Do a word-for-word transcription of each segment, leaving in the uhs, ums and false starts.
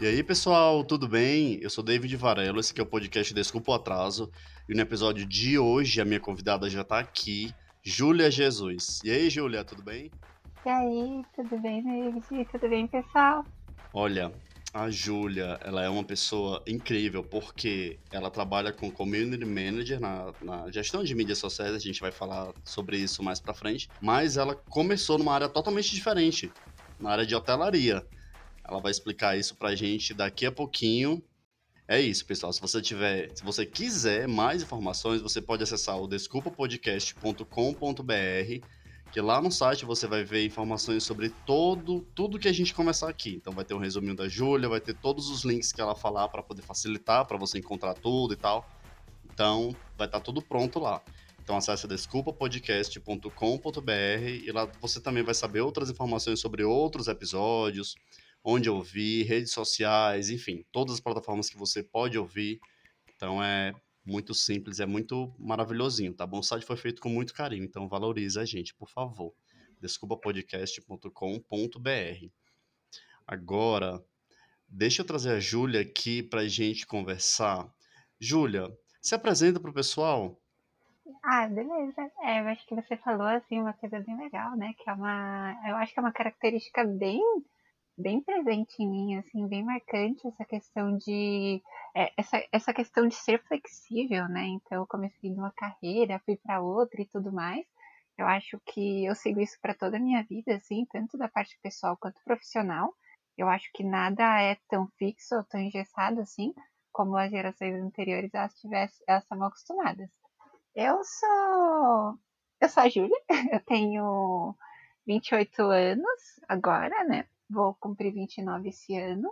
E aí, pessoal, tudo bem? Eu sou David Varelo, esse aqui é o podcast Desculpa o Atraso. E no episódio de hoje, a minha convidada já tá aqui, Júlia Jesus. E aí, Júlia, tudo bem? E aí, tudo bem, David? Tudo bem, pessoal? Olha, a Júlia, ela é uma pessoa incrível porque ela trabalha com Community Manager na, na gestão de mídias sociais, a gente vai falar sobre isso mais pra frente, mas ela começou numa área totalmente diferente, na área de hotelaria. Ela vai explicar isso pra gente daqui a pouquinho. É isso, pessoal. Se você tiver, se você quiser mais informações, você pode acessar o desculpa podcast ponto com ponto b r, que lá no site você vai ver informações sobre todo, tudo que a gente conversar aqui. Então vai ter um resuminho da Júlia, vai ter todos os links que ela falar para poder facilitar para você encontrar tudo e tal. Então vai estar tudo pronto lá. Então acesse desculpa podcast ponto com ponto b r e lá você também vai saber outras informações sobre outros episódios, onde ouvir, redes sociais, enfim, todas as plataformas que você pode ouvir. Então é muito simples, é muito maravilhosinho, tá bom? O site foi feito com muito carinho, então valorize a gente, por favor. desculpa podcast ponto com ponto b r. Agora, deixa eu trazer a Júlia aqui para a gente conversar. Júlia, se apresenta para o pessoal. Ah, beleza. É, eu acho que você falou, assim, uma coisa bem legal, né? Que é uma... Eu acho que é uma característica bem, bem presente em mim, assim, bem marcante, essa questão de... é, essa, essa questão de ser flexível, né? Então, eu comecei numa carreira, fui para outra e tudo mais. Eu acho que eu sigo isso para toda a minha vida, assim, tanto da parte pessoal quanto profissional. Eu acho que nada é tão fixo ou tão engessado assim, como as gerações anteriores elas tivessem, elas estavam acostumadas. Eu sou. Eu sou a Júlia, eu tenho vinte e oito anos agora, né? Vou cumprir vinte e nove esse ano.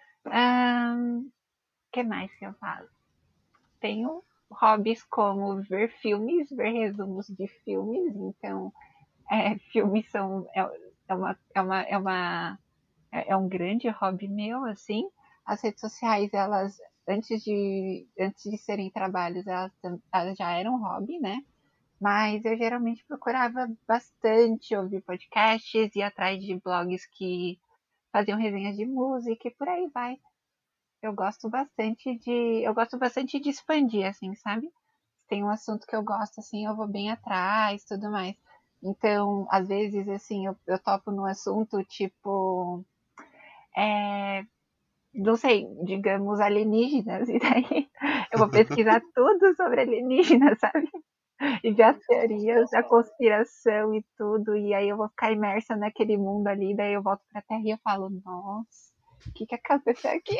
O que mais que eu faço? Tenho hobbies como ver filmes, ver resumos de filmes, então é, filmes são é, é, uma, é, uma, é, uma, é um grande hobby meu, assim. As redes sociais, elas antes de, antes de serem trabalhos, elas, elas já eram um hobby, né? Mas eu geralmente procurava bastante ouvir podcasts, ir atrás de blogs que faziam resenhas de música e por aí vai. Eu gosto bastante de. Eu gosto bastante de expandir, assim, sabe? Se tem um assunto que eu gosto, assim, eu vou bem atrás tudo mais. Então, às vezes, assim, eu, eu topo num assunto tipo. É, não sei, digamos alienígenas, e daí eu vou pesquisar tudo sobre alienígenas, sabe? E ver as teorias da conspiração e tudo, e aí eu vou ficar imersa naquele mundo ali, daí eu volto pra Terra e eu falo, nossa, o que que aconteceu aqui?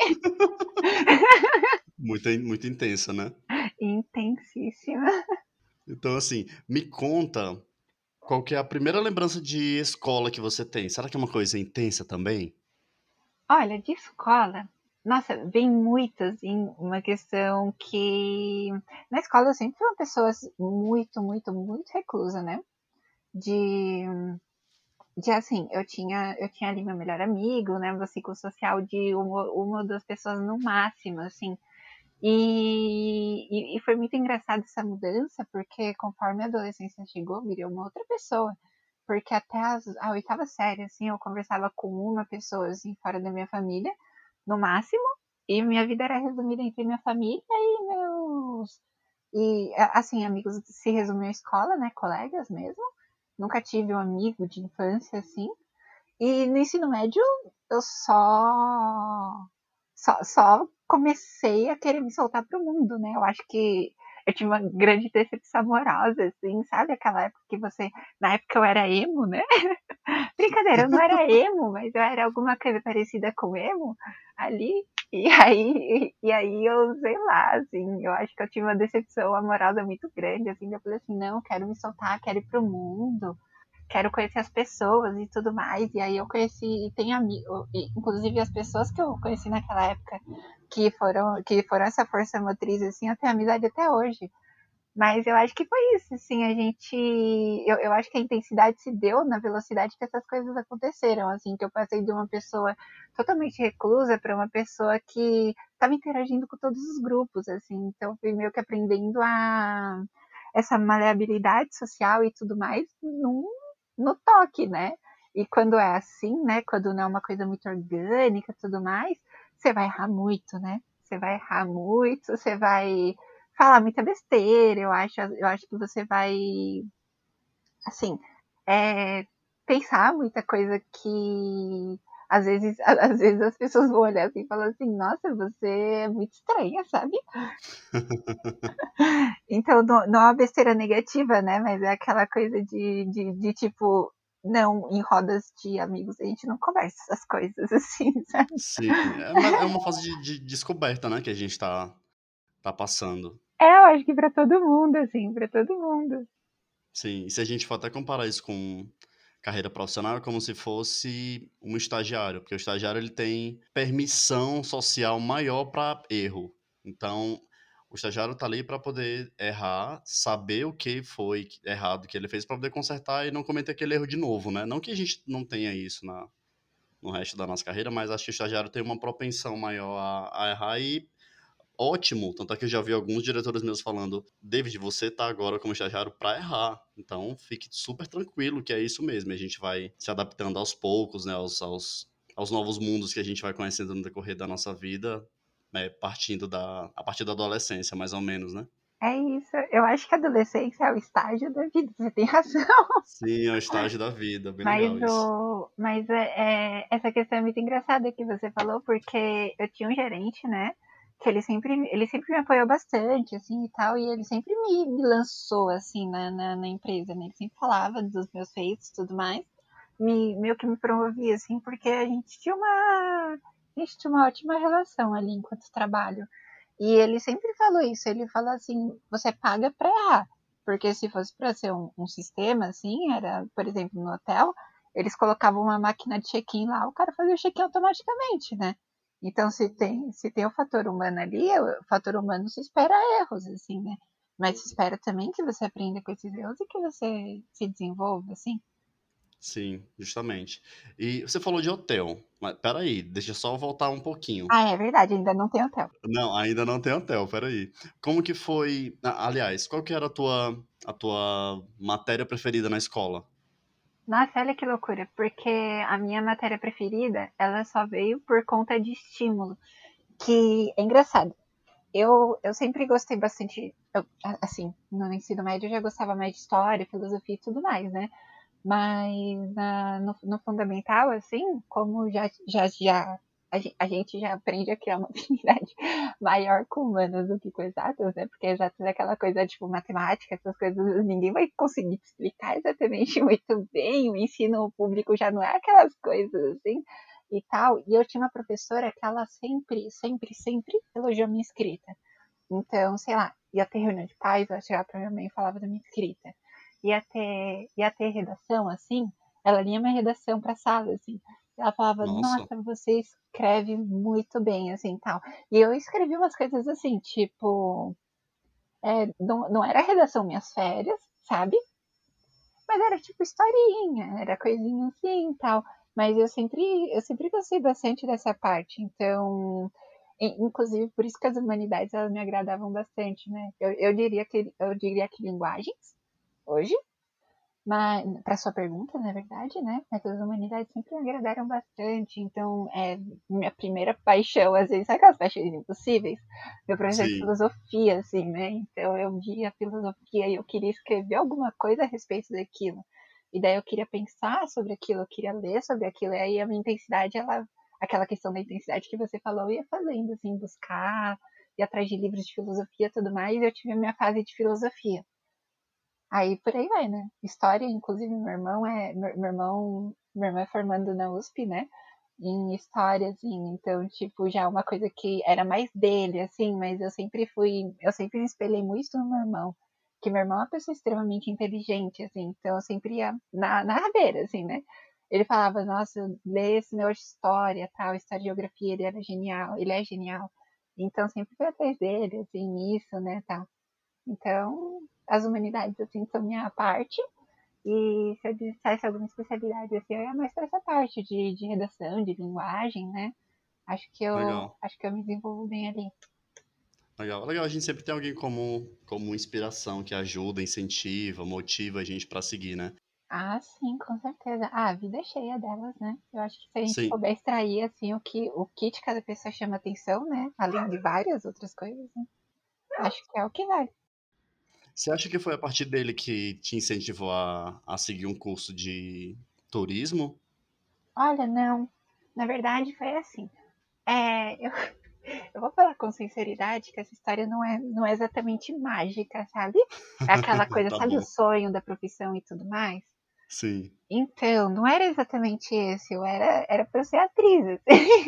Muito, muito intensa, né? Intensíssima. Então, assim, me conta qual que é a primeira lembrança de escola que você tem. Será que é uma coisa intensa também? Olha, de escola, nossa, vem muitas em uma questão que na escola eu sempre fui uma pessoa muito, muito, muito reclusa, né? De de assim, eu tinha, eu tinha ali meu melhor amigo, né, meu ciclo social de uma, uma ou duas pessoas no máximo, assim. E, e, e foi muito engraçado essa mudança, porque conforme a adolescência chegou, virei uma outra pessoa. Porque até as, a oitava série, assim, eu conversava com uma pessoa, assim, fora da minha família, no máximo, e minha vida era resumida entre minha família e meus. E, assim, amigos se resumiu à escola, né, colegas mesmo. Nunca tive um amigo de infância, assim. E no ensino médio, eu só, só, só comecei a querer me soltar pro mundo, né? Eu acho que eu tive uma grande decepção amorosa, assim, sabe? Aquela época que você. Na época eu era emo, né? Brincadeira, eu não era emo, mas eu era alguma coisa parecida com emo ali. E aí, e aí eu, sei lá, assim, eu acho que eu tive uma decepção amorosa muito grande, assim, eu falei assim, não, quero me soltar, quero ir pro mundo, quero conhecer as pessoas e tudo mais. E aí eu conheci, e tem amigos, inclusive as pessoas que eu conheci naquela época, que foram, que foram essa força motriz, assim, eu tenho amizade até hoje. Mas eu acho que foi isso, assim, a gente. Eu, eu acho que a intensidade se deu na velocidade que essas coisas aconteceram, assim, que eu passei de uma pessoa totalmente reclusa para uma pessoa que estava interagindo com todos os grupos, assim, então fui meio que aprendendo a essa maleabilidade social e tudo mais num, no toque, né? E quando é assim, né, quando não é uma coisa muito orgânica e tudo mais, você vai errar muito, né? Você vai errar muito, você vai falar muita besteira, eu acho, eu acho que você vai, assim, é, pensar muita coisa que às vezes, às vezes as pessoas vão olhar assim e falar assim, nossa, você é muito estranha, sabe? Então, não, não é uma besteira negativa, né? Mas é aquela coisa de, de, de tipo, não, em rodas de amigos a gente não conversa essas coisas assim, sabe? Sim, é uma, é uma fase de, de descoberta, né, que a gente tá, tá passando. É, eu acho que pra todo mundo, assim, pra todo mundo. Sim, e se a gente for até comparar isso com carreira profissional, é como se fosse um estagiário, porque o estagiário ele tem permissão social maior para erro. Então, o estagiário tá ali para poder errar, saber o que foi errado que ele fez para poder consertar e não cometer aquele erro de novo, né? Não que a gente não tenha isso na, no resto da nossa carreira, mas acho que o estagiário tem uma propensão maior a, a errar e ótimo. Tanto é que eu já vi alguns diretores meus falando: David, você tá agora como estagiário para errar. Então fique super tranquilo que é isso mesmo. A gente vai se adaptando aos poucos, né? Aos, aos, aos novos mundos que a gente vai conhecendo no decorrer da nossa vida, né, partindo da, a partir da adolescência, mais ou menos, né? É isso. Eu acho que a adolescência é o estágio da vida, você tem razão. Sim, é o estágio da vida. Bem Mas, legal isso. o, mas é, é- essa questão é muito engraçada que você falou, porque eu tinha um gerente, né? Que ele sempre, ele sempre me apoiou bastante, assim, e tal, e ele sempre me, me lançou, assim, na, na, na empresa, né? Ele sempre falava dos meus feitos e tudo mais, me, meio que me promovia, assim, porque a gente tinha uma, a gente tinha uma ótima relação ali enquanto trabalho. E ele sempre falou isso, ele falou assim, você paga pra errar. Porque se fosse para ser um, um sistema, assim, era, por exemplo, no hotel, eles colocavam uma máquina de check-in lá, o cara fazia o check-in automaticamente, né? Então, se tem, se tem o fator humano ali, o fator humano se espera erros, assim, né? Mas se espera também que você aprenda com esses erros e que você se desenvolva, assim. Sim, justamente. E você falou de hotel, mas peraí, deixa eu só voltar um pouquinho. Ah, é verdade, ainda não tem hotel. Não, ainda não tem hotel, peraí. Como que foi. a- Aliás, qual que era a tua, a tua matéria preferida na escola? Nossa, olha que loucura, porque a minha matéria preferida, ela só veio por conta de estímulo, que é engraçado. Eu, eu sempre gostei bastante, eu, assim, no ensino médio eu já gostava mais de história, filosofia e tudo mais, né? Mas na, no, no fundamental, assim, como já, já, já a, gen- a gente já aprende a criar uma afinidade maior com humanas do que com exatas, né? Porque exatas é aquela coisa, tipo, matemática, essas coisas, ninguém vai conseguir te explicar exatamente muito bem, o ensino público já não é aquelas coisas, assim, e tal. E eu tinha uma professora que ela sempre, sempre, sempre elogiou minha escrita. Então, sei lá, ia ter reunião de pais, ela chegava pra minha mãe e falava da minha escrita. Ia ter, ia ter redação, assim, ela lia minha redação pra sala, assim. Ela falava, Nossa, nossa, você escreve muito bem, assim, tal. E eu escrevi umas coisas assim, tipo, é, não, não era redação minhas férias, sabe? Mas era tipo historinha, era coisinha assim e tal. Mas eu sempre, eu sempre gostei bastante dessa parte. Então, inclusive por isso que as humanidades elas me agradavam bastante, né? Eu, eu diria que eu diria que linguagens hoje, mas para sua pergunta, na verdade, né? Mas as humanidades sempre me agradaram bastante. Então, é minha primeira paixão, às vezes, sabe aquelas paixões impossíveis? Meu professor de sim, filosofia, assim, né? Então, eu via a filosofia e eu queria escrever alguma coisa a respeito daquilo. E daí eu queria pensar sobre aquilo, eu queria ler sobre aquilo. E aí a minha intensidade, ela, aquela questão da intensidade que você falou, eu ia fazendo, assim, buscar, ir atrás de livros de filosofia e tudo mais. E eu tive a minha fase de filosofia. Aí por aí vai, né? História, inclusive, meu irmão é. Meu, meu irmão. Meu irmão é formando na U S P, né? Em história, assim. Então, tipo, já é uma coisa que era mais dele, assim, mas eu sempre fui. Eu sempre me espelhei muito no meu irmão. Que meu irmão é uma pessoa extremamente inteligente, assim. Então eu sempre ia na, na rabeira, assim, né? Ele falava, nossa, lê esse negócio de história, tal, história e geografia, ele era genial, ele é genial. Então sempre fui atrás dele, assim, nisso, né, tal. Então, as humanidades, assim, são minha parte. E se eu dissesse alguma especialidade, assim, eu ia mais para essa parte de, de redação, de linguagem, né? Acho que eu, legal. acho que eu me desenvolvo bem ali. Legal, legal. A gente sempre tem alguém como, como inspiração que ajuda, incentiva, motiva a gente para seguir, né? Ah, sim, com certeza. Ah, a vida é cheia delas, né? Eu acho que se a gente Sim. souber extrair, assim, o que, o que de cada pessoa chama atenção, né? Além de várias outras coisas, né? Acho que é o que vale. Você acha que foi a partir dele que te incentivou a, a seguir um curso de turismo? Olha, não. Na verdade, foi assim. É, eu, eu vou falar com sinceridade que essa história não é, não é exatamente mágica, sabe? É aquela coisa, Tá sabe o bom. sonho da profissão e tudo mais? Sim. Então, não era exatamente esse, eu era, era pra eu ser atriz, assim.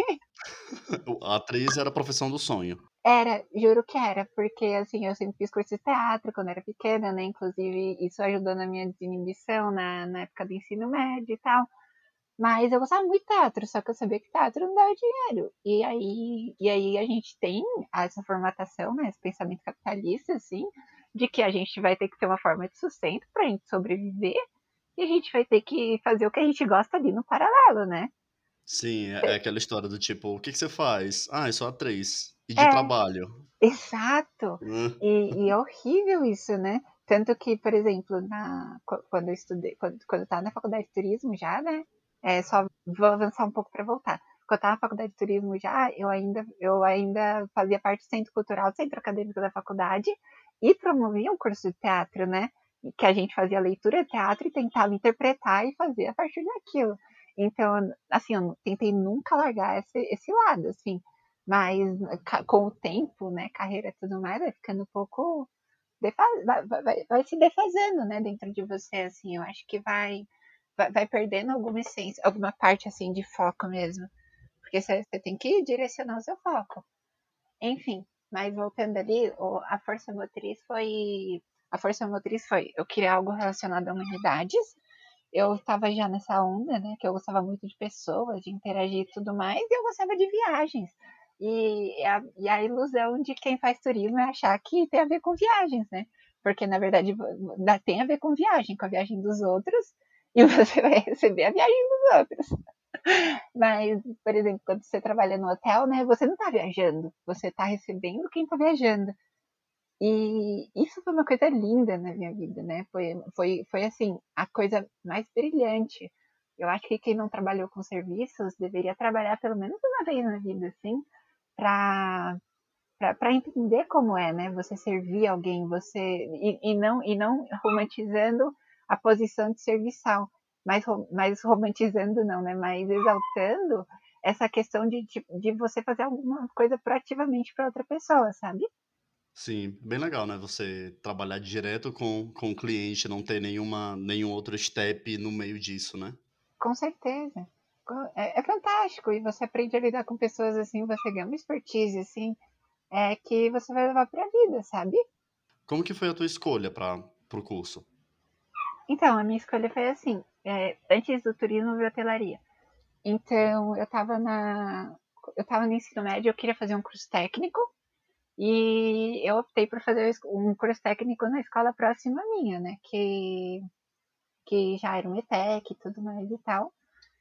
A atriz era a profissão do sonho. Era, juro que era, porque assim, eu sempre fiz curso de teatro quando era pequena, né? Inclusive, isso ajudou na minha desinibição na, na época do ensino médio e tal. Mas eu gostava muito de teatro, só que eu sabia que teatro não dava dinheiro. E aí, e aí a gente tem essa formatação, né? Esse pensamento capitalista, assim, de que a gente vai ter que ter uma forma de sustento pra gente sobreviver e a gente vai ter que fazer o que a gente gosta ali no paralelo, né? Sim, é é aquela história do tipo, o que que você faz? Ah, eu sou atriz. E de É, trabalho? exato. Hã? E, e é horrível isso, né? Tanto que, por exemplo, na, quando eu estudei, quando, quando eu estava na faculdade de turismo já, né? É, só vou avançar um pouco para voltar. Quando eu estava na faculdade de turismo já, eu ainda, eu ainda fazia parte do centro cultural, do centro acadêmico da faculdade e promovia um curso de teatro, né? Que a gente fazia leitura de teatro e tentava interpretar e fazer a partir daquilo. Então, assim, eu tentei nunca largar esse, esse lado, assim. Mas com o tempo, né, carreira e tudo mais, vai ficando um pouco. Defa- vai, vai, vai se defazendo, né, dentro de você, assim. Eu acho que vai, vai, vai perdendo alguma essência, alguma parte, assim, de foco mesmo. Porque você, você tem que direcionar o seu foco. Enfim, mas voltando ali, a força motriz foi. A força motriz foi, eu queria algo relacionado a humanidades. Eu estava já nessa onda, né? Que eu gostava muito de pessoas, de interagir e tudo mais, e eu gostava de viagens. E a, e a ilusão de quem faz turismo é achar que tem a ver com viagens, né? Porque, na verdade, tem a ver com viagem, com a viagem dos outros, e você vai receber a viagem dos outros. Mas, por exemplo, quando você trabalha no hotel, né? Você não está viajando, você está recebendo quem está viajando. E isso foi uma coisa linda na minha vida, né? Foi, foi, foi assim, a coisa mais brilhante. Eu acho que quem não trabalhou com serviços deveria trabalhar pelo menos uma vez na vida, assim, para para entender como é, né? Você servir alguém, você e, e não e não romantizando a posição de serviçal, mas, mas romantizando não, né? Mas exaltando essa questão de, de, de você fazer alguma coisa proativamente para outra pessoa, sabe? Sim, bem legal, né, você trabalhar direto com com o cliente, não ter nenhuma nenhum outro step no meio disso, né. Com certeza. É, é fantástico. E você aprende a lidar com pessoas assim, você ganha uma expertise assim, é, que você vai levar pra vida, sabe? Como que foi a tua escolha para para o curso? Então, a minha escolha foi assim: é, antes do turismo, veio hotelaria. Então, eu tava na. Eu tava no ensino médio, eu queria fazer um curso técnico e eu optei por fazer um curso técnico na escola próxima minha, né? Que, que já era um E T E C e tudo mais e tal.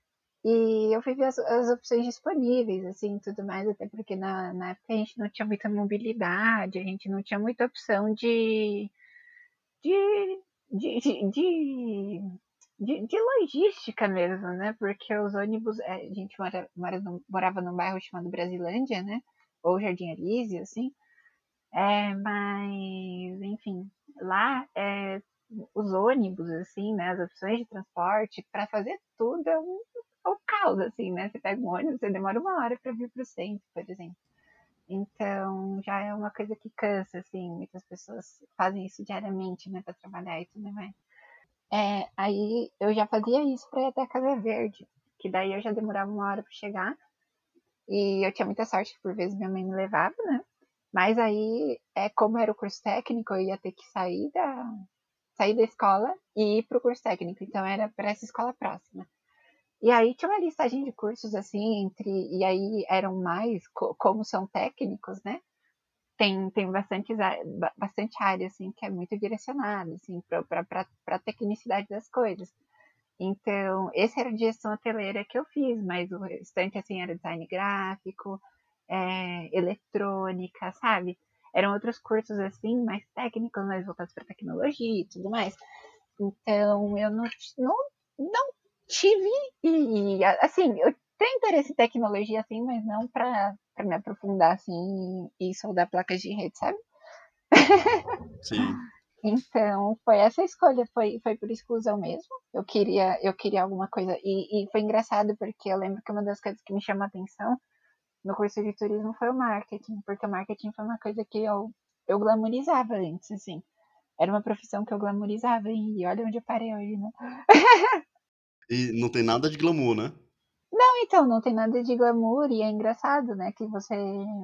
E eu fui ver as, as opções disponíveis, assim, tudo mais, até porque na, na época a gente não tinha muita mobilidade, a gente não tinha muita opção de, de, de, de, de, de, de logística mesmo, né? Porque os ônibus, a gente mora, mora no, morava num bairro chamado Brasilândia, né? Ou Jardim Elísio, assim. É, mas, enfim, lá é, os ônibus, assim, né? As opções de transporte, para fazer tudo é um, é um caos, assim, né? Você pega um ônibus, você demora uma hora para vir para o centro, por exemplo. Então, já é uma coisa que cansa, assim, muitas pessoas fazem isso diariamente, né, para trabalhar e tudo mais. É, aí eu já fazia isso para ir até a Casa Verde, que daí eu já demorava uma hora para chegar, e eu tinha muita sorte que por vezes minha mãe me levava, né? Mas aí, é, como era o curso técnico, eu ia ter que sair da, sair da escola e ir para o curso técnico. Então era para essa escola próxima. E aí tinha uma listagem de cursos assim, entre. E aí eram mais, como são técnicos, né? Tem, tem bastante, bastante área, assim, que é muito direcionada, assim, para a tecnicidade das coisas. Então, esse era de gestão hoteleira que eu fiz, mas o restante, assim, era design gráfico, é, eletrônica, sabe? Eram outros cursos, assim, mais técnicos, mais voltados para tecnologia e tudo mais. Então, eu não, não, não tive, e assim, eu tenho interesse em tecnologia, assim, mas não para me aprofundar, assim, e soldar placas de rede, sabe? Sim. Então, foi essa escolha, foi, foi por exclusão mesmo. Eu queria, eu queria alguma coisa. E, e foi engraçado, porque eu lembro que uma das coisas que me chamou a atenção no curso de turismo foi o marketing, porque o marketing foi uma coisa que eu, eu glamorizava antes, assim. Era uma profissão que eu glamorizava, e olha onde eu parei hoje, né? E não tem nada de glamour, né? Não, então, não tem nada de glamour, e é engraçado, né, que você,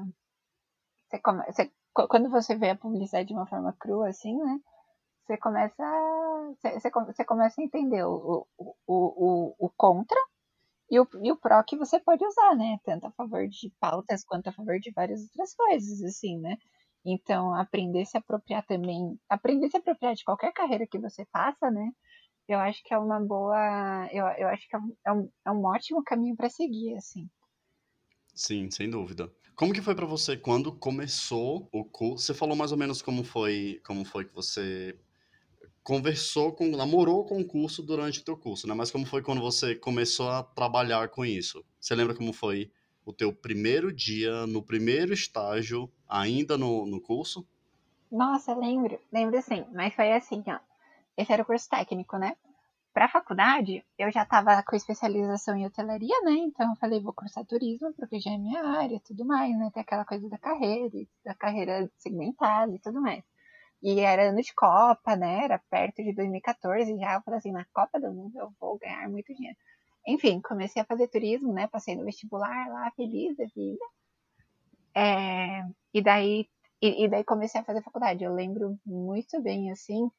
você, come, você quando você vê a publicidade de uma forma crua, assim, né, você começa, você, você, você começa a entender o, o, o, o, o contra e o, e o pró que você pode usar, né, tanto a favor de pautas quanto a favor de várias outras coisas, assim, né. Então, aprender a se apropriar também, aprender a se apropriar de qualquer carreira que você faça, né, eu acho que é uma boa, eu, eu acho que é um, é um, é um ótimo caminho para seguir, assim. Sim, sem dúvida. Como que foi pra você quando começou o curso? Você falou mais ou menos como foi, como foi que você conversou com, namorou com o curso durante o teu curso, né? Mas como foi quando você começou a trabalhar com isso? Você lembra como foi o teu primeiro dia, no primeiro estágio, ainda no, no curso? Nossa, lembro, lembro sim, mas foi assim, ó. Esse era o curso técnico, né? Pra faculdade, eu já tava com especialização em hotelaria, né? Então eu falei, vou cursar turismo, porque já é minha área e tudo mais, né? Tem aquela coisa da carreira, da carreira segmentada e tudo mais. E era ano de Copa, né? Era perto de dois mil e quatorze já. Eu falei assim, na Copa do Mundo eu vou ganhar muito dinheiro. Enfim, comecei a fazer turismo, né? Passei no vestibular lá, feliz da vida. É, e daí e, e daí comecei a fazer faculdade. Eu lembro muito bem, assim,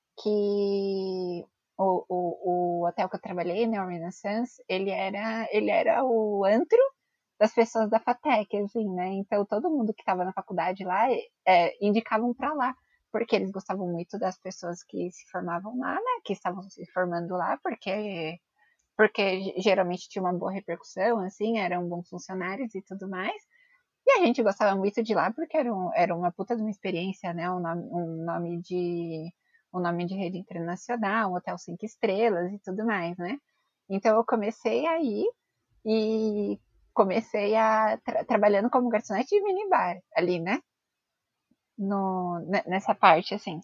que o, o, o hotel que eu trabalhei, né, o Renaissance, ele era, ele era o antro das pessoas da FATEC, assim, né? Então todo mundo que estava na faculdade lá é, indicavam para lá, porque eles gostavam muito das pessoas que se formavam lá, né? Que estavam se formando lá, porque porque geralmente tinha uma boa repercussão, assim, eram bons funcionários e tudo mais. E a gente gostava muito de lá porque era, um, era uma puta de uma experiência, né? Um nome, um nome de um nome de rede internacional, um hotel cinco estrelas e tudo mais, né? Então eu comecei aí e comecei a tra trabalhando como garçonete de minibar ali, né? No, nessa parte, assim.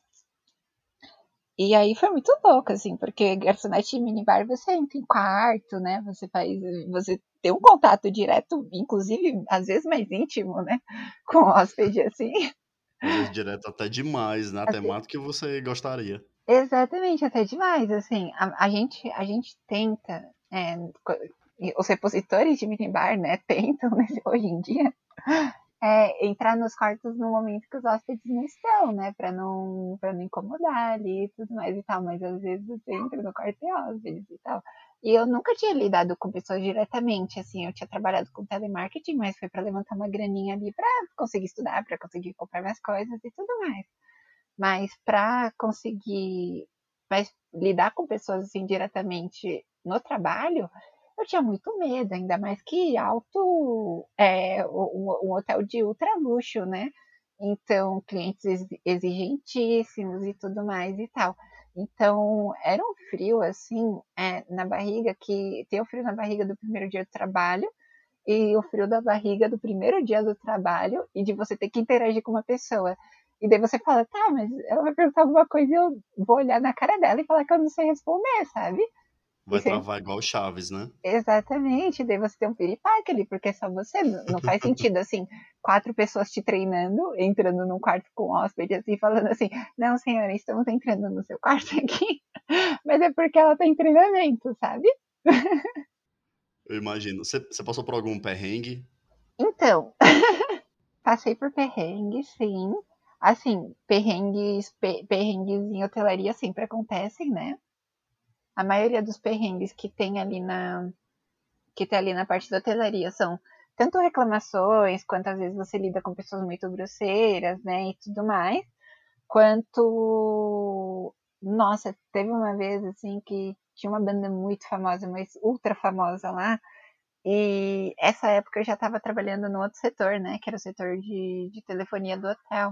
E aí foi muito louco, assim, porque garçonete de minibar você entra em quarto, né? Você faz. Você tem um contato direto, inclusive, às vezes mais íntimo, né? Com o hóspede, assim. Às vezes direto até demais, né? Até Assim, mais do que você gostaria. exatamente, até demais, assim. A, a gente, a gente tenta. É, os repositores de minibar, né? Tentam, né, hoje em dia, é, entrar nos quartos no momento que os hóspedes não estão, né? Pra não, pra não incomodar ali e tudo mais e tal. Mas às vezes você entra no quarto e hóspedes e tal. E eu nunca tinha lidado com pessoas diretamente, assim. Eu tinha trabalhado com telemarketing, mas foi para levantar uma graninha ali pra conseguir estudar, pra conseguir comprar mais coisas e tudo mais. Mas para conseguir mas lidar com pessoas assim diretamente no trabalho, eu tinha muito medo, ainda mais que alto, é, um, um hotel de ultra luxo, né? Então, clientes exigentíssimos e tudo mais e tal. Então, era um frio, assim, é, na barriga, que tem o frio na barriga do primeiro dia do trabalho e o frio da barriga do primeiro dia do trabalho e de você ter que interagir com uma pessoa. E daí você fala, tá, mas ela vai perguntar alguma coisa e eu vou olhar na cara dela e falar que eu não sei responder, sabe? Vai Isso é travar igual o Chaves, né? exatamente, daí você tem um piripaque ali, porque é só você, não faz sentido, assim, quatro pessoas te treinando, entrando num quarto com um hóspede, assim, falando assim, não, senhora, estamos entrando no seu quarto aqui, mas é porque ela tá em treinamento, sabe? Eu imagino. Você, você passou por algum perrengue? Então, passei por perrengue, sim. Assim, perrengues, pe- perrengues em hotelaria sempre acontecem, né? A maioria dos perrengues que tem ali na que tem ali na parte da hotelaria são tanto reclamações, quanto às vezes você lida com pessoas muito grosseiras, né, e tudo mais, quanto nossa, teve uma vez assim que tinha uma banda muito famosa, mas ultra famosa lá, e essa época eu já estava trabalhando no outro setor, né, que era o setor de, de telefonia do hotel.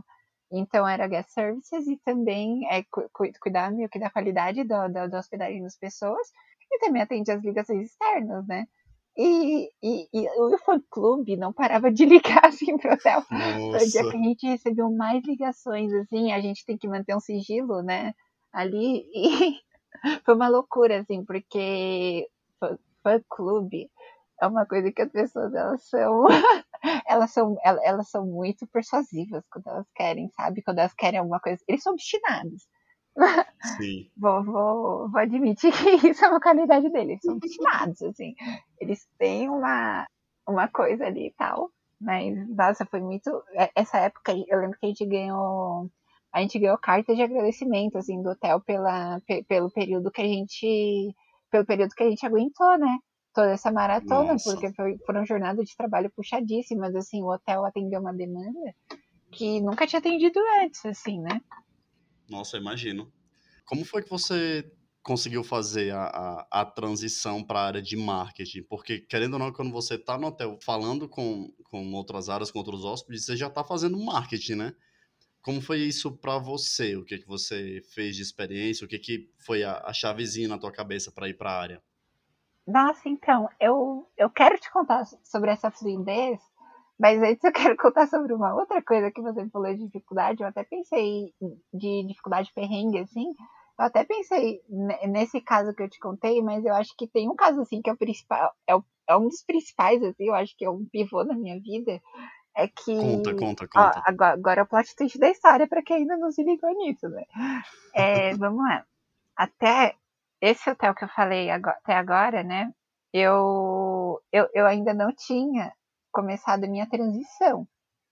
Então era guest services e também é, cu cuidar meio que da qualidade da, da, da hospedagem das pessoas e também atende as ligações externas, né? E, e, e o fã-clube não parava de ligar assim pro hotel. Foi o dia Nossa. que a gente recebeu mais ligações, assim, a gente tem que manter um sigilo, né? Ali, e foi uma loucura, assim, porque fã-clube é uma coisa que as pessoas, elas são elas são, elas são muito persuasivas quando elas querem, sabe? Quando elas querem alguma coisa. Eles são obstinados. Sim. Vou, vou, vou admitir que isso é uma qualidade deles. Eles são obstinados, assim. Eles têm uma, uma coisa ali e tal. Mas, nossa, foi muito. Essa época, eu lembro que a gente ganhou. A gente ganhou carta de agradecimento, assim, do hotel pela, pelo período que a gente. Pelo período que a gente aguentou, né? Toda essa maratona, Nossa. porque foi, foram jornadas de trabalho puxadíssimas, assim, o hotel atendeu uma demanda que nunca tinha atendido antes, assim, né? Nossa, eu imagino. Como foi que você conseguiu fazer a, a, a transição para a área de marketing? Porque, querendo ou não, quando você está no hotel falando com, com outras áreas, com outros hóspedes, você já está fazendo marketing, né? Como foi isso para você? O que, que você fez de experiência? O que, que foi a, a chavezinha na tua cabeça para ir para a área? Nossa, então, eu, eu quero te contar sobre essa fluidez, mas antes eu quero contar sobre uma outra coisa que você falou de dificuldade. Eu até pensei de dificuldade perrengue, assim. Eu até pensei nesse caso que eu te contei, mas eu acho que tem um caso, assim, que é o principal, é, o, é um dos principais, assim, eu acho que é um pivô na minha vida. É Conta, que. conta, Ó, conta. agora, agora é o plot twist da história para quem ainda não se ligou nisso, né? É, vamos lá. Até esse hotel que eu falei agora, até agora, né? Eu, eu, eu ainda não tinha começado a minha transição.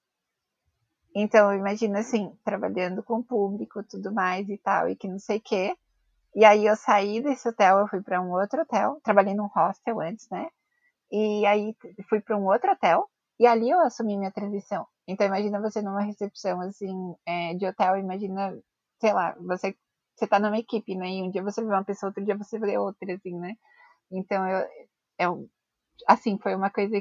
Então, imagina assim, trabalhando com o público, tudo mais e tal, e que não sei o quê. E aí eu saí desse hotel, eu fui para um outro hotel, trabalhei num hostel antes, né? E aí fui para um outro hotel, e ali eu assumi minha transição. Então, imagina você numa recepção, assim, é, de hotel, imagina, sei lá, você, você tá numa equipe, né? E um dia você vê uma pessoa, outro dia você vê outra, assim, né? Então, eu, eu assim, foi uma coisa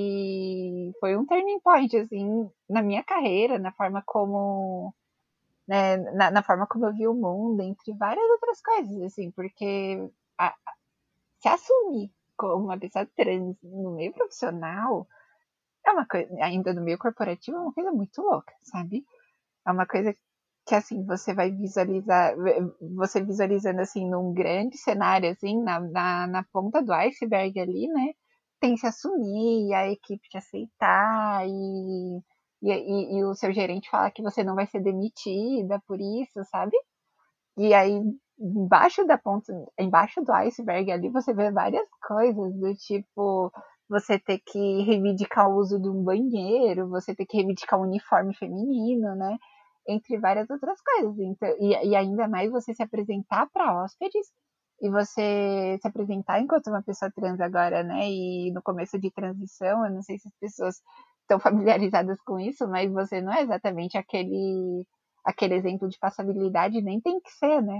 que foi um turning point, assim, na minha carreira, na forma como, né, na, na forma como eu vi o mundo, entre várias outras coisas, assim, porque a, se assumir como uma pessoa trans no meio profissional é uma coisa, ainda no meio corporativo, é uma coisa muito louca, sabe? É uma coisa que, assim, você vai visualizar, você visualizando, assim, num grande cenário, assim, na, na, na ponta do iceberg ali, né? Tem que se assumir, a equipe te aceitar e, e, e, e o seu gerente falar que você não vai ser demitida por isso, sabe? E aí, embaixo da ponta, embaixo do iceberg ali, você vê várias coisas, do tipo, você ter que reivindicar o uso de um banheiro, você ter que reivindicar o uniforme feminino, né? Entre várias outras coisas. Então, e, e ainda mais você se apresentar para hóspedes e você se apresentar enquanto uma pessoa trans agora, né? E no começo de transição, eu não sei se as pessoas estão familiarizadas com isso, mas você não é exatamente aquele aquele exemplo de passabilidade, nem tem que ser, né?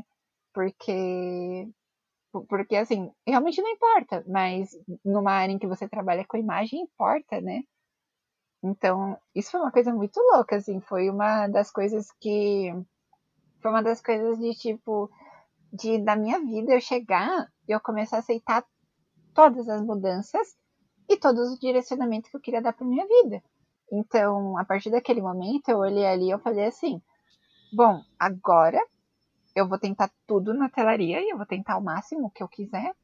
Porque porque assim, realmente não importa, mas numa área em que você trabalha com imagem importa, né? Então, isso foi uma coisa muito louca, assim, foi uma das coisas que foi uma das coisas de tipo de da minha vida eu chegar e eu começar a aceitar todas as mudanças e todos os direcionamentos que eu queria dar para minha vida. Então, a partir daquele momento, eu olhei ali e eu falei assim: bom, agora eu vou tentar tudo na telaria e eu vou tentar o máximo que eu quiser.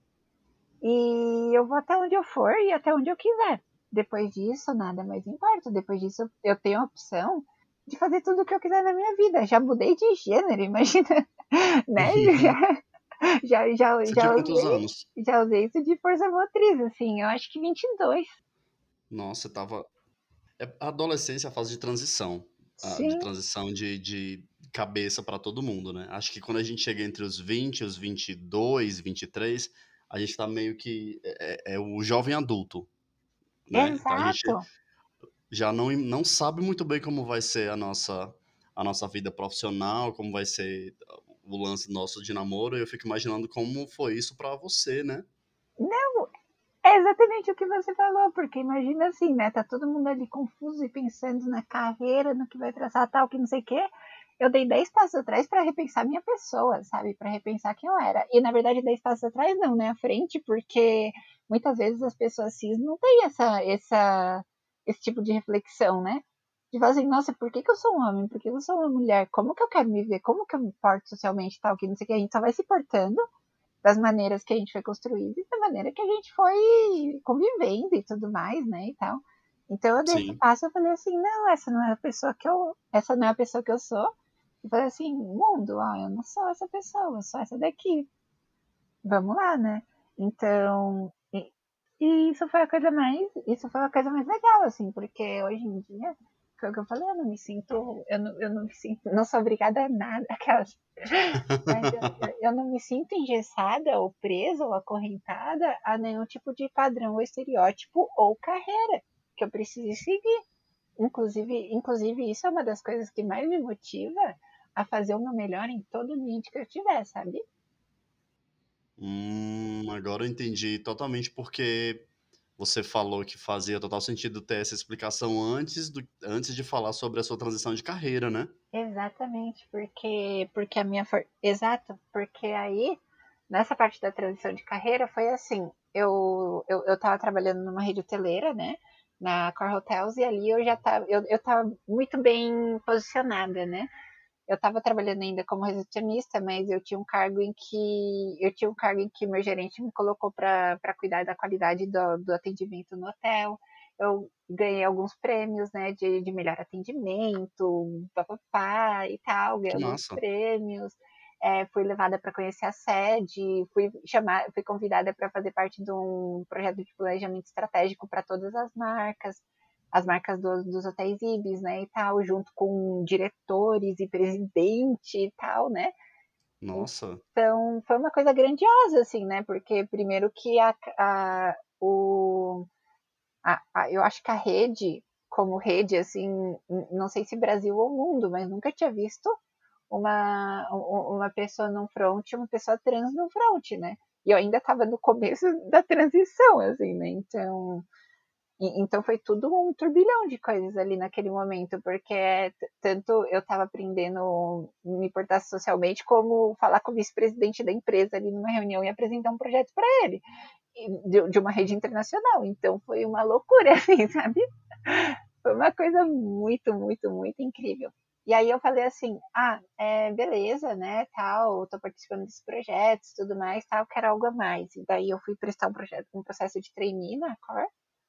E eu vou até onde eu for e até onde eu quiser. Depois disso, nada mais importa. Depois disso, eu tenho a opção de fazer tudo o que eu quiser na minha vida. Já mudei de gênero, imagina, né? Já, já, já, Você tinha já, quantos usei, anos? já usei isso de força motriz, assim, eu acho que vinte e dois. Nossa, você tava. É, a adolescência é a fase de transição. a- De Sim, transição de, de cabeça para todo mundo, né? Acho que quando a gente chega entre os vinte, os vinte e dois, vinte e três, a gente tá meio que. É, é é o jovem adulto, né? Então a gente exato. já não, não sabe muito bem como vai ser a nossa, a nossa vida profissional, como vai ser o lance nosso de namoro. E eu fico imaginando como foi isso para você, né? é exatamente o que você falou, porque imagina assim, né? Tá todo mundo ali confuso e pensando na carreira, no que vai traçar tal, que não sei o quê. Eu dei dez passos atrás para repensar minha pessoa, sabe? Para repensar quem eu era. E na verdade, dez passos atrás não, né? À frente, porque muitas vezes as pessoas cis não têm essa, essa, esse tipo de reflexão, né? De falar assim, nossa, por que, que eu sou um homem? Por que eu sou uma mulher? Como que eu quero me ver? Como que eu me porto socialmente tal? Que não sei o que. A gente só vai se portando das maneiras que a gente foi construído e da maneira que a gente foi convivendo e tudo mais, né, e tal. Então eu dei esse Sim. passo e falei assim, não, essa não é a pessoa que eu, essa não é a pessoa que eu sou. E falei assim, mundo, ó, eu não sou essa pessoa, eu sou essa daqui. Vamos lá, né? Então, e, e isso foi a coisa mais, isso foi a coisa mais legal, assim, porque hoje em dia, foi o que eu falei, eu não me sinto, eu não, eu não me sinto, não sou obrigada a nada, aquelas, mas eu, eu, eu não me sinto engessada ou presa ou acorrentada a nenhum tipo de padrão ou estereótipo ou carreira que eu precise seguir. Inclusive, inclusive, isso é uma das coisas que mais me motiva a fazer o meu melhor em todo ambiente que eu tiver, sabe? Hum, agora eu entendi totalmente porque você falou que fazia total sentido ter essa explicação antes, do, antes de falar sobre a sua transição de carreira, né? Exatamente, porque, porque a minha. For... Exato, porque aí, nessa parte da transição de carreira, foi assim: eu, eu, eu tava trabalhando numa rede hoteleira, né? Na Core Hotels, e ali eu já tava, eu, eu tava muito bem posicionada, né? Eu estava trabalhando ainda como recepcionista, mas eu tinha um cargo em que eu tinha um cargo em que meu gerente me colocou para cuidar da qualidade do, do atendimento no hotel. Eu ganhei alguns prêmios, né, de, de melhor atendimento, papapá e tal, ganhei Que alguns massa. prêmios. É, fui levada para conhecer a sede, fui chamar, fui convidada para fazer parte de um projeto de planejamento estratégico para todas as marcas as marcas do, dos hotéis Ibis, né, e tal, junto com diretores e presidente e tal, né? Nossa, Então, foi uma coisa grandiosa, assim, né? Porque primeiro que a, a, o, a, a, eu acho que a rede, como rede, assim, não sei se Brasil ou mundo, mas nunca tinha visto uma, uma pessoa num front, uma pessoa trans no front, né? E eu ainda estava no começo da transição, assim, né? Então, e, então foi tudo um turbilhão de coisas ali naquele momento, porque tanto eu estava aprendendo me portar socialmente, como falar com o vice-presidente da empresa ali numa reunião e apresentar um projeto para ele, de, de uma rede internacional. Então foi uma loucura, assim, sabe? Foi uma coisa muito, muito, muito incrível. E aí eu falei assim, ah, é, beleza, né, tal, tô participando desses projetos, tudo mais, tal, quero algo a mais. E daí eu fui prestar um projeto, um processo de trainee na Core,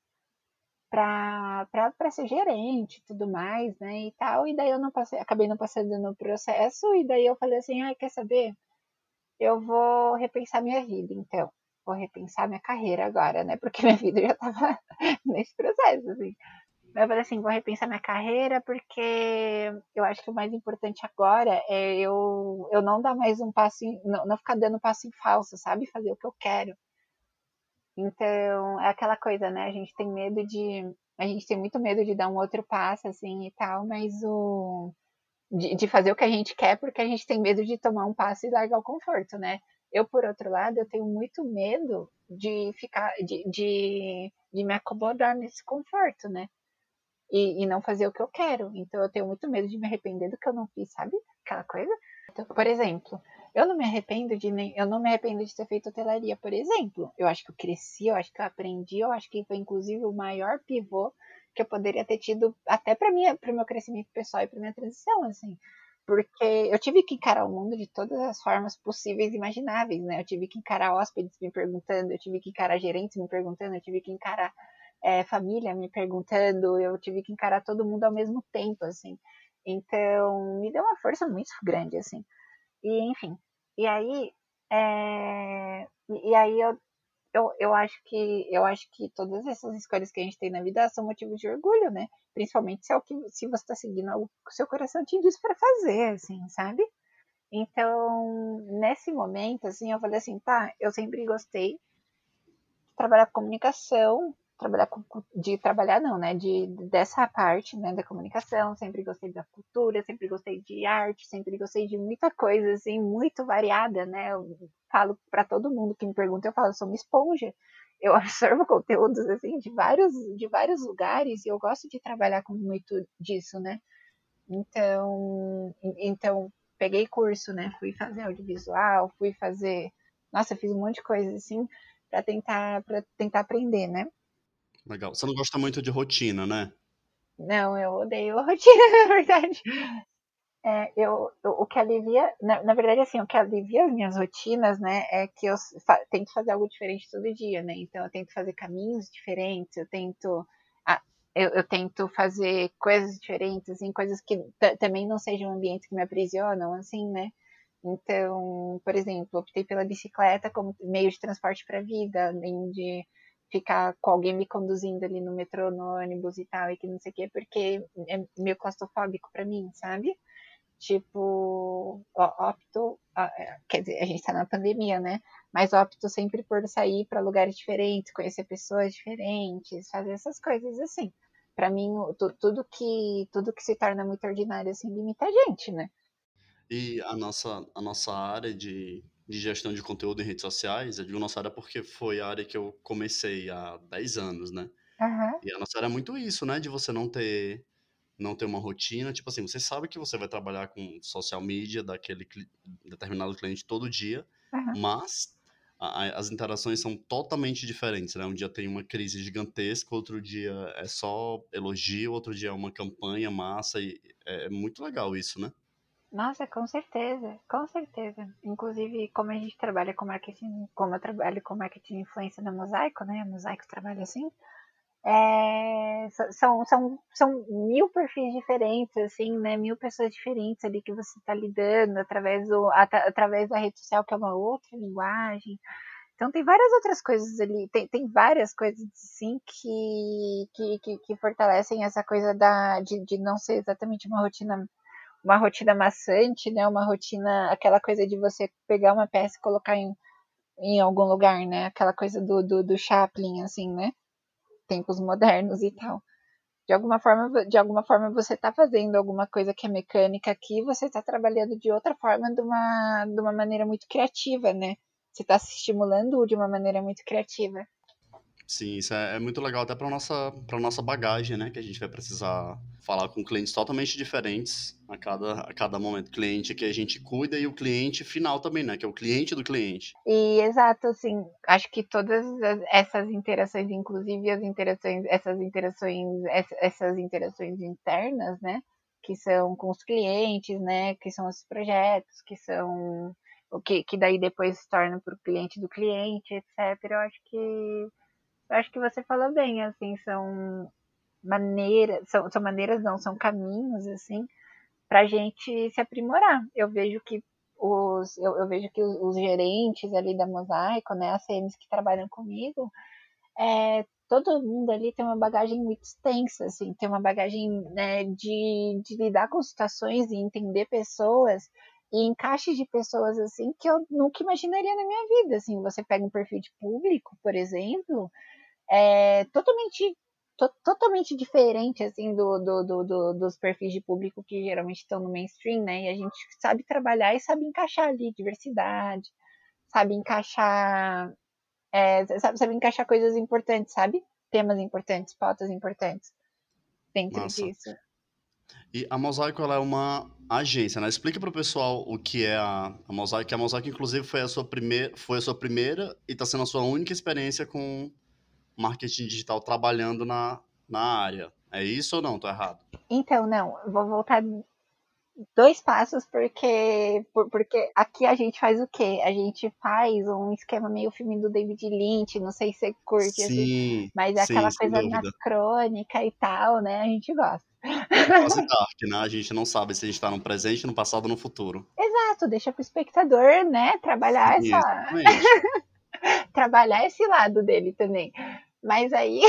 para ser gerente e tudo mais, né, e tal, e daí eu não passei, acabei não passando no processo, e daí eu falei assim, ah, quer saber? Eu vou repensar minha vida, então, vou repensar minha carreira agora, né, porque minha vida já estava nesse processo, assim. Eu falei assim, vou repensar minha carreira, porque eu acho que o mais importante agora é eu, eu não dar mais um passo, em, não, não ficar dando passo em falso, sabe, fazer o que eu quero. Então, é aquela coisa, né? A gente tem medo de. A gente tem muito medo de dar um outro passo, assim, e tal, mas o. De, de fazer o que a gente quer, porque a gente tem medo de tomar um passo e largar o conforto, né? Eu, por outro lado, eu tenho muito medo de ficar. De, de, de me acomodar nesse conforto, né? E, e não fazer o que eu quero. Então, eu tenho muito medo de me arrepender do que eu não fiz, sabe? Aquela coisa. Então, por exemplo, eu não me arrependo de nem, eu não me arrependo de ter feito hotelaria, por exemplo. Eu acho que eu cresci, eu acho que eu aprendi, eu acho que foi inclusive o maior pivô que eu poderia ter tido até para minha, para o meu crescimento pessoal e para minha transição, assim. Porque eu tive que encarar o mundo de todas as formas possíveis e imagináveis, né? Eu tive que encarar hóspedes me perguntando, eu tive que encarar gerentes me perguntando, eu tive que encarar é, família me perguntando, eu tive que encarar todo mundo ao mesmo tempo, assim. Então, me deu uma força muito grande, assim. E, enfim. E aí, é... e, e aí eu, eu, eu acho que eu acho que todas essas escolhas que a gente tem na vida são motivos de orgulho, né? Principalmente se é o que se você está seguindo algo que o seu coração te diz para fazer, assim, sabe? Então, nesse momento, assim, eu falei assim, tá, eu sempre gostei trabalhar com comunicação, trabalhar com, de trabalhar não, né, de dessa parte, né, da comunicação, sempre gostei da cultura, sempre gostei de arte, sempre gostei de muita coisa assim, muito variada, né? Eu falo para todo mundo que me pergunta, eu falo, eu sou uma esponja. eu absorvo conteúdos assim de vários, de vários lugares e eu gosto de trabalhar com muito disso, né? Então, então peguei curso, né? Fui fazer audiovisual, fui fazer, nossa, fiz um monte de coisa assim para tentar para tentar aprender, né? Legal. Você não gosta muito de rotina, né? Não, eu odeio a rotina, na verdade. É, eu, eu, o que alivia, na, na, verdade, assim, o que alivia as minhas rotinas, né, é que eu fa- tento fazer algo diferente todo dia, né? Então, eu tento fazer caminhos diferentes, eu tento, ah, eu, eu tento fazer coisas diferentes, assim, coisas que t- também não sejam ambientes que me aprisionam, assim, né? Então, por exemplo, optei pela bicicleta como meio de transporte para a vida, além de ficar com alguém me conduzindo ali no metrô, no ônibus e tal, e que não sei o quê, porque é meio claustrofóbico para mim, sabe? Tipo, opto, quer dizer, a gente tá na pandemia, né? Mas opto sempre por sair para lugares diferentes, conhecer pessoas diferentes, fazer essas coisas assim. Para mim, tudo que tudo que se torna muito ordinário assim limita a gente, né? E a nossa, a nossa área de, de gestão de conteúdo em redes sociais, eu digo nossa área porque foi a área que eu comecei há dez anos, né? Aham, E a nossa área é muito isso, né? De você não ter, não ter uma rotina. Tipo assim, você sabe que você vai trabalhar com social media daquele cli- determinado cliente todo dia, aham. mas a- a- as interações são totalmente diferentes, né? Um dia tem uma crise gigantesca, outro dia é só elogio, outro dia é uma campanha massa e é muito legal isso, né? Nossa, com certeza, com certeza. Inclusive, como a gente trabalha com marketing, como eu trabalho com marketing de influência na Mosaico, né? A Mosaico trabalha assim. É, são, são, são mil perfis diferentes, assim, né? Mil pessoas diferentes ali que você está lidando através, do, at, através da rede social, que é uma outra linguagem. Então tem várias outras coisas ali, tem, tem várias coisas, sim, que, que, que, que fortalecem essa coisa da, de, de não ser exatamente uma rotina, uma rotina maçante, né? Uma rotina, aquela coisa de você pegar uma peça e colocar em, em algum lugar, né? Aquela coisa do, do, do Chaplin, assim, né? Tempos modernos e tal. De alguma forma, de alguma forma você está fazendo alguma coisa que é mecânica aqui, você está trabalhando de outra forma, de uma, de uma maneira muito criativa, né? Você está se estimulando de uma maneira muito criativa. Sim, isso é, é muito legal até para nossa para nossa bagagem, né? Que a gente vai precisar falar com clientes totalmente diferentes a cada, a cada momento. Cliente que a gente cuida e o cliente final também, né? Que é o cliente do cliente. E exato, assim, acho que todas essas interações, inclusive as interações, essas interações, essas interações internas, né, que são com os clientes, né, que são os projetos, que são o que, que daí depois se torna para o cliente do cliente, etcétera. Eu acho que eu acho que você falou bem, assim, são maneiras, são, são maneiras não, são caminhos, assim, para a gente se aprimorar. Eu vejo que os, eu, eu vejo que os, os, gerentes ali da Mosaico, né, as C Ms que trabalham comigo, é, todo mundo ali tem uma bagagem muito extensa, assim, tem uma bagagem, né, de, de lidar com situações e entender pessoas e encaixes de pessoas assim que eu nunca imaginaria na minha vida. Assim, você pega um perfil de público, por exemplo, é totalmente to, totalmente diferente assim do, do, do, do, dos perfis de público que geralmente estão no mainstream, né? E a gente sabe trabalhar e sabe encaixar ali diversidade, sabe encaixar é, sabe, sabe encaixar coisas importantes, sabe? Temas importantes, pautas importantes dentro Massa. disso. E a Mosaico, ela é uma agência, né? Explica para o pessoal o que é a, a Mosaico, que a Mosaico, inclusive, foi a sua primeira, foi a sua primeira e está sendo a sua única experiência com marketing digital trabalhando na, na área. É isso ou não? Tô errado? Então, não, vou voltar dois passos, porque, por, porque aqui a gente faz o quê? A gente faz um esquema meio filme do David Lynch, não sei se você curte, assim, Sim, mas é sim, aquela sem coisa dúvida. anacrônica e tal, né? A gente gosta. É quase dark, né? A gente não sabe se a gente está no presente, no passado ou no futuro. Exato, deixa pro espectador, né, trabalhar Sim, essa, exatamente. trabalhar esse lado dele também. Mas aí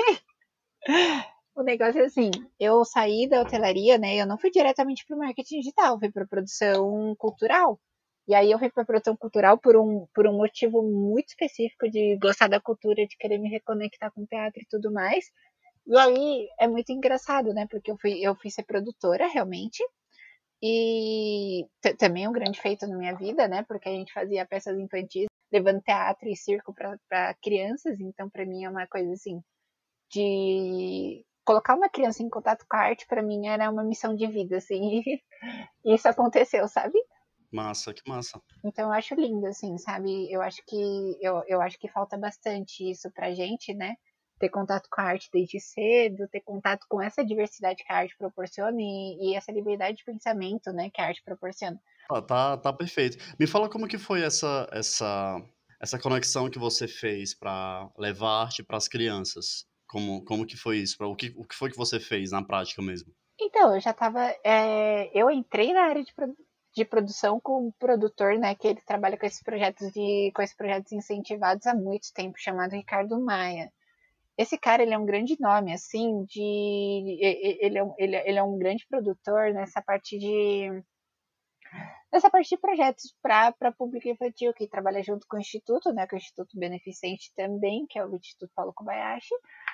o negócio é assim, eu saí da hotelaria, né? Eu não fui diretamente para o marketing digital, fui para produção cultural. E aí eu fui para produção cultural por um, por um motivo muito específico de gostar da cultura, de querer me reconectar com o teatro e tudo mais. E aí é muito engraçado, né? Porque eu fui, eu fui ser produtora realmente. E também um grande feito na minha vida, né? Porque a gente fazia peças infantis levando teatro e circo para crianças, então para mim é uma coisa assim, de colocar uma criança em contato com a arte, para mim era uma missão de vida, assim, e isso aconteceu, sabe? Massa, que massa. Então eu acho lindo, assim, sabe? Eu acho que eu, eu acho que falta bastante isso pra gente, né? Ter contato com a arte desde cedo, ter contato com essa diversidade que a arte proporciona e, e essa liberdade de pensamento, né, que a arte proporciona. Ah, tá, tá perfeito. Me fala como que foi essa, essa, essa conexão que você fez para levar arte para as crianças. Como, como que foi isso? Pra, o, que, o que foi que você fez na prática mesmo? Então, eu já tava. É, eu entrei na área de, de produção com um produtor, né, que ele trabalha com esses projetos de com esses projetos incentivados há muito tempo, chamado Ricardo Maia. Esse cara, ele é um grande nome, assim, de ele é, um, ele, ele é um grande produtor nessa parte de nessa parte de projetos para público infantil, que trabalha junto com o Instituto, né, com o Instituto Beneficente também, que é o Instituto Paulo Kobayashi.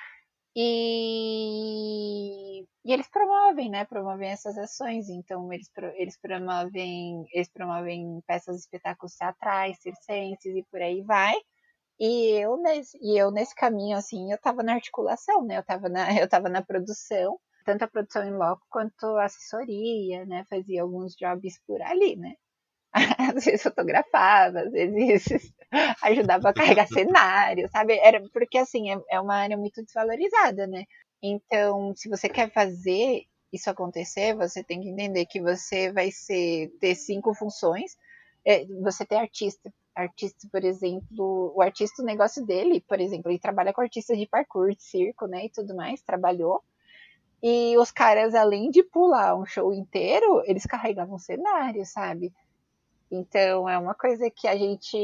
E, e eles promovem, né? Promovem essas ações. Então, eles, eles promovem eles promovem peças, espetáculos teatrais, circenses e por aí vai. E eu nesse, e eu nesse caminho, assim, eu tava na articulação, né? Eu tava na, eu tava na produção, tanto a produção em loco quanto a assessoria, né? Fazia alguns jobs por ali, né? Às vezes fotografava, às vezes ajudava a carregar cenário, sabe? Era porque assim é, é uma área muito desvalorizada, né? Então, se você quer fazer isso acontecer, você tem que entender que você vai ser ter cinco funções. É, você tem artista, artista, por exemplo, o artista, o negócio dele, por exemplo, ele trabalha com artistas de parkour, de circo, né, e tudo mais, trabalhou. E os caras, além de pular um show inteiro, eles carregavam cenário, sabe? Então é uma coisa que a gente,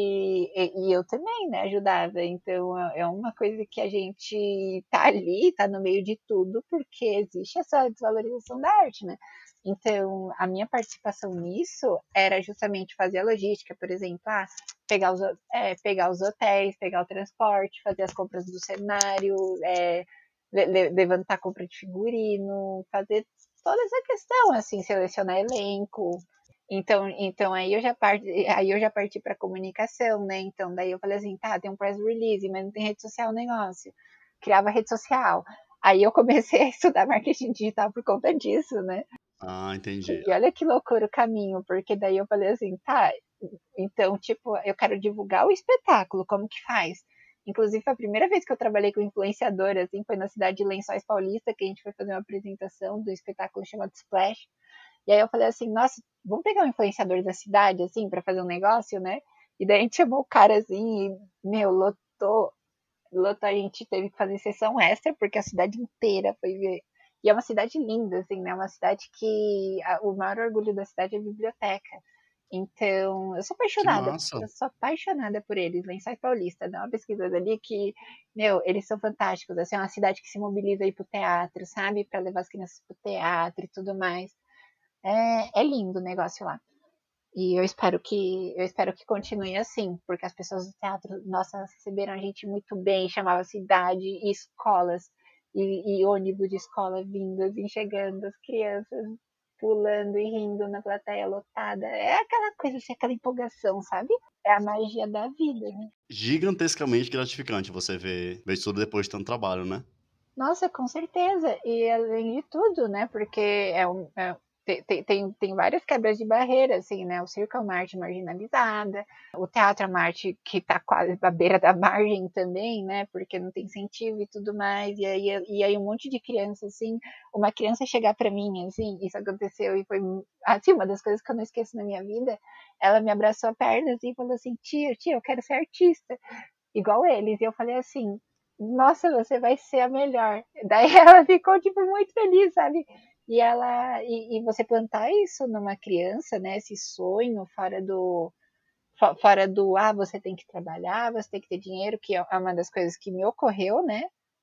e eu também, né, ajudava. Então é uma coisa que a gente tá ali, tá no meio de tudo, porque existe essa desvalorização da arte, né? Então a minha participação nisso era justamente fazer a logística, por exemplo, ah, pegar, os, é, pegar os hotéis, pegar o transporte, fazer as compras do cenário, é, levantar a compra de figurino, fazer toda essa questão, assim, selecionar elenco. Então, então aí eu já parti, aí eu já parti para comunicação, né? Então daí eu falei assim, tá, tem um press release, mas não tem rede social o negócio. Criava rede social. Aí eu comecei a estudar marketing digital por conta disso, né? Ah, entendi. E olha que loucura o caminho, porque daí eu falei assim, tá, então, tipo, eu quero divulgar o espetáculo, como que faz? Inclusive, a primeira vez que eu trabalhei com influenciadora, assim, foi na cidade de Lençóis Paulista, que a gente foi fazer uma apresentação do espetáculo chamado Splash. E aí eu falei assim, nossa, vamos pegar um influenciador da cidade, assim, para fazer um negócio, né? E daí a gente chamou o cara, assim, e, meu, lotou, lotou, a gente teve que fazer sessão extra, porque a cidade inteira foi ver. E é uma cidade linda, assim, né? Uma cidade que a, o maior orgulho da cidade é a biblioteca. Então, eu sou Que apaixonada, massa. eu sou apaixonada por eles. Lençóis Paulista, dá uma pesquisa ali que, meu, eles são fantásticos. Assim, é uma cidade que se mobiliza aí pro teatro, sabe? Para levar as crianças pro teatro e tudo mais. É, é lindo o negócio lá. E eu espero que eu espero que continue assim, porque as pessoas do teatro, nossa, receberam a gente muito bem, chamava cidade e escolas e, e ônibus de escola vindo, assim, chegando, as crianças pulando e rindo na plateia lotada. É aquela coisa, assim, aquela empolgação, sabe? É a magia da vida, né? Gigantescamente gratificante você ver, ver isso tudo depois de tanto trabalho, né? Nossa, com certeza. E além de tudo, né? Porque é um, é, tem, tem, tem várias quebras de barreira, assim, né? O circo é uma arte marginalizada, o teatro é uma arte que tá quase à beira da margem também, né? Porque não tem incentivo e tudo mais. E aí, e aí um monte de criança, assim, uma criança chegar para mim, assim, isso aconteceu e foi, assim, uma das coisas que eu não esqueço na minha vida, ela me abraçou a perna, assim, e falou assim, tia, tia, eu quero ser artista igual eles. E eu falei assim, nossa, você vai ser a melhor. Daí ela ficou, tipo, muito feliz, sabe? E ela, e, e você plantar isso numa criança, né? Esse sonho fora do, fora do, ah, você tem que trabalhar, você tem que ter dinheiro, que é uma das coisas que me ocorreu, né?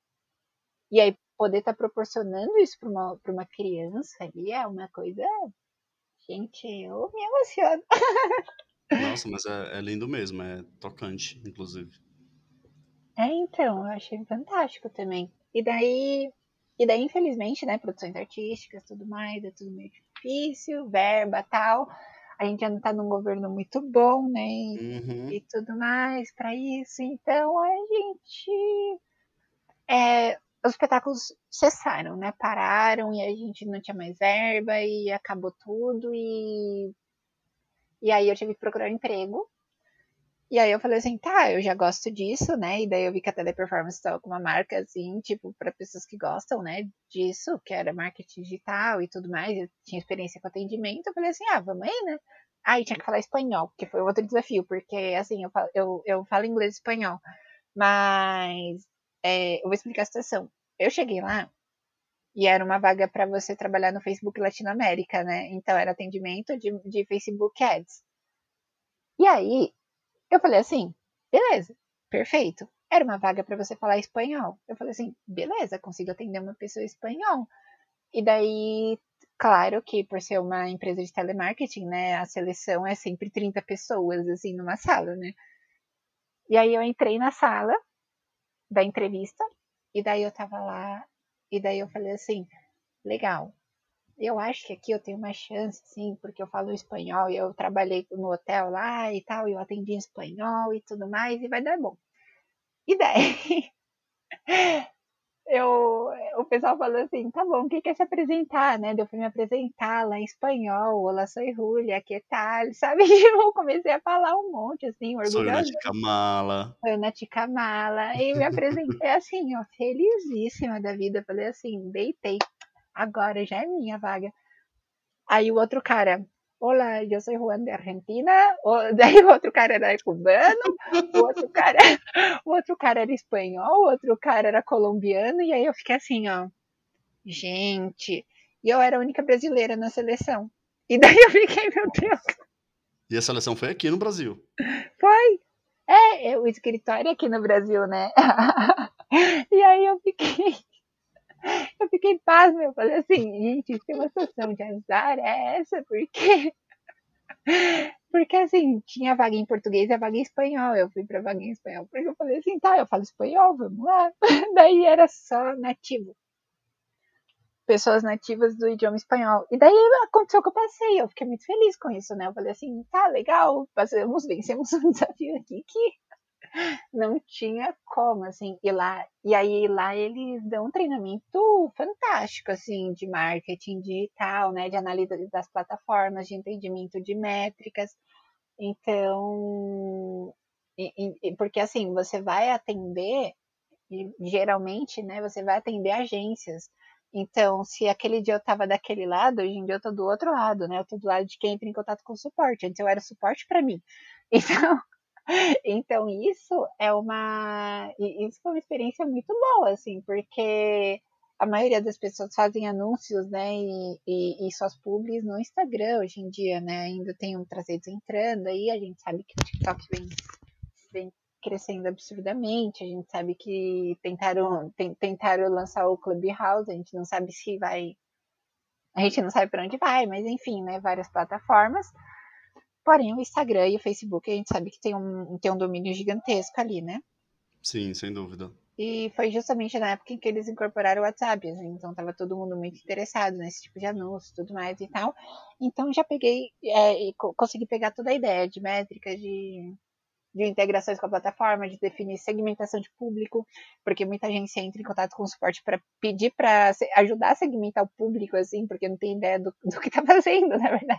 E aí poder estar tá proporcionando isso para uma, pra uma criança ali é uma coisa, gente, eu me emociono. Nossa, mas é, é lindo mesmo, é tocante, inclusive. É, então, eu achei fantástico também. E daí, e daí, infelizmente, né, produções artísticas, tudo mais, é tudo meio difícil, verba, tal. a gente já não tá num governo muito bom, né? E, Uhum. e tudo mais para isso. Então a gente. É, os espetáculos cessaram, né? Pararam e a gente não tinha mais verba e acabou tudo. E, e aí eu tive que procurar um emprego. E aí eu falei assim, tá, eu já gosto disso, né? E daí eu vi que a Teleperformance estava com uma marca, assim, tipo, para pessoas que gostam, né, disso, que era marketing digital e tudo mais. Eu tinha experiência com atendimento. Eu falei assim, ah, vamos aí, né? Aí tinha que falar espanhol, que foi outro desafio, porque, assim, eu falo, eu, eu falo inglês e espanhol. Mas é, eu vou explicar a situação. Eu cheguei lá e era uma vaga para você trabalhar no Facebook Latinoamérica, né? Então era atendimento de, de Facebook Ads. E aí eu falei assim, beleza, perfeito. Era uma vaga para você falar espanhol. Eu falei assim, beleza, consigo atender uma pessoa em espanhol. E daí, claro que por ser uma empresa de telemarketing, né, a seleção é sempre trinta pessoas, assim, numa sala, né? E aí eu entrei na sala da entrevista, e daí eu tava lá, e daí eu falei assim, legal, eu acho que aqui eu tenho uma chance, sim, porque eu falo espanhol e eu trabalhei no hotel lá e tal, e eu atendi em espanhol e tudo mais, e vai dar bom. E daí eu, o pessoal falou assim, tá bom, quem quer se apresentar, né? Eu fui me apresentar lá em espanhol, olá, sou Julia, que tal, sabe? Eu comecei a falar um monte, assim, Sou orgulhosa. Nath Kamala. Foi na Ticamala, e me apresentei assim, ó, felizíssima da vida. Falei assim, deitei, agora já é minha vaga. Aí o outro cara, olá, eu sou Juan de Argentina. O, daí o outro cara era cubano, o outro cara, o outro cara era espanhol, o outro cara era colombiano, e aí eu fiquei assim, ó, gente, e eu era a única brasileira na seleção. E daí eu fiquei, meu Deus. E a seleção foi aqui no Brasil. Foi. É, o escritório aqui no Brasil, né? E aí eu fiquei, eu fiquei pasma, eu falei assim, gente, se uma situação de azar é essa, porque porque assim, tinha vaga em português e a vaga em espanhol. Eu fui pra vaga em espanhol, porque eu falei assim, tá, eu falo espanhol, vamos lá. Daí era só nativo. Pessoas nativas do idioma espanhol. E daí aconteceu que eu passei, eu fiquei muito feliz com isso, né? Eu falei assim, tá, legal, passamos, vencemos um desafio aqui que não tinha como, assim, ir lá. E aí lá eles dão um treinamento fantástico, assim, de marketing digital, né? De análise das plataformas, de entendimento de métricas. Então, e, e, porque assim, você vai atender, e geralmente, né, você vai atender agências. Então, se aquele dia eu tava daquele lado, hoje em dia eu tô do outro lado, né? Eu tô do lado de quem entra em contato com o suporte. Antes eu era suporte para mim. Então, então isso é uma, isso foi uma experiência muito boa, assim, porque a maioria das pessoas fazem anúncios, né, e, e, e suas publis no Instagram hoje em dia, né, ainda tem outras redes entrando aí, a gente sabe que o TikTok vem, vem crescendo absurdamente, a gente sabe que tentaram, tentaram lançar o Clubhouse, a gente não sabe se vai, a gente não sabe para onde vai, mas enfim, né, várias plataformas. Porém, o Instagram e o Facebook, a gente sabe que tem um, tem um domínio gigantesco ali, né? Sim, sem dúvida. E foi justamente na época em que eles incorporaram o WhatsApp, assim, então tava todo mundo muito interessado nesse tipo de anúncio e tudo mais e tal. Então já peguei é, e consegui pegar toda a ideia de métricas, de, de integrações com a plataforma, de definir segmentação de público, porque muita gente entra em contato com o suporte para pedir para ajudar a segmentar o público, assim, porque não tem ideia do, do que tá fazendo, na verdade.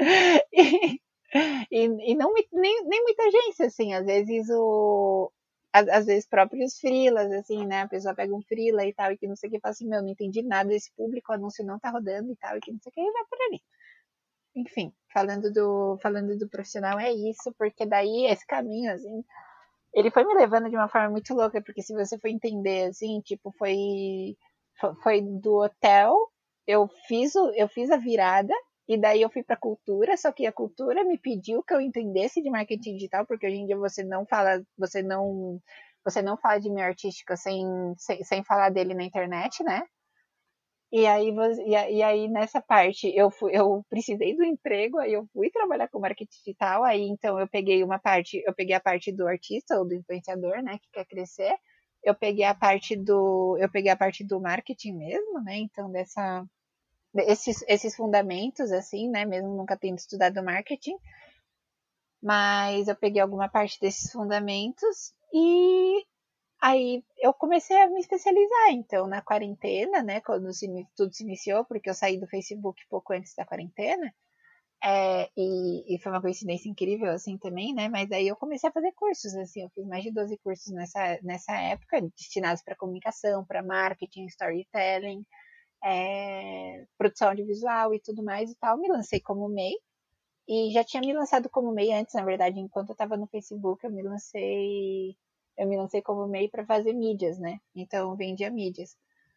E, e, e não nem, nem muita agência, assim, às vezes o. Às, às vezes próprios freelas, assim, né? A pessoa pega um freela e tal, e que não sei o que, fala assim, meu, não entendi nada desse público, o anúncio não tá rodando e tal, e que não sei o que, e vai por ali. Enfim, falando do, falando do profissional é isso, porque daí esse caminho, assim, ele foi me levando de uma forma muito louca, porque se você for entender, assim, tipo, foi, foi do hotel, eu fiz, o, eu fiz a virada, e daí eu fui para cultura, só que a cultura me pediu que eu entendesse de marketing digital, porque hoje em dia você não fala, você não, você não fala de meio artístico sem, sem, sem falar dele na internet, né? E aí, e aí nessa parte eu fui, eu precisei do emprego, aí eu fui trabalhar com marketing digital, aí então eu peguei uma parte, eu peguei a parte do artista ou do influenciador, né, que quer crescer. Eu peguei a parte do, eu peguei a parte do marketing mesmo, né? Então dessa esses, esses fundamentos, assim, né? Mesmo nunca tendo estudado marketing. Mas eu peguei alguma parte desses fundamentos e aí eu comecei a me especializar. Então, na quarentena, né? Quando se, tudo se iniciou, porque eu saí do Facebook pouco antes da quarentena. É, e, e foi uma coincidência incrível, assim, também, né? Mas aí eu comecei a fazer cursos, assim, eu fiz mais de doze cursos nessa, nessa época, destinados para comunicação, para marketing, storytelling, é, produção audiovisual e tudo mais e tal. Me lancei como M E I, e já tinha me lançado como M E I antes, na verdade, enquanto eu estava no Facebook, eu me lancei, eu me lancei como M E I para fazer mídias, né? Então, eu vendia mídias.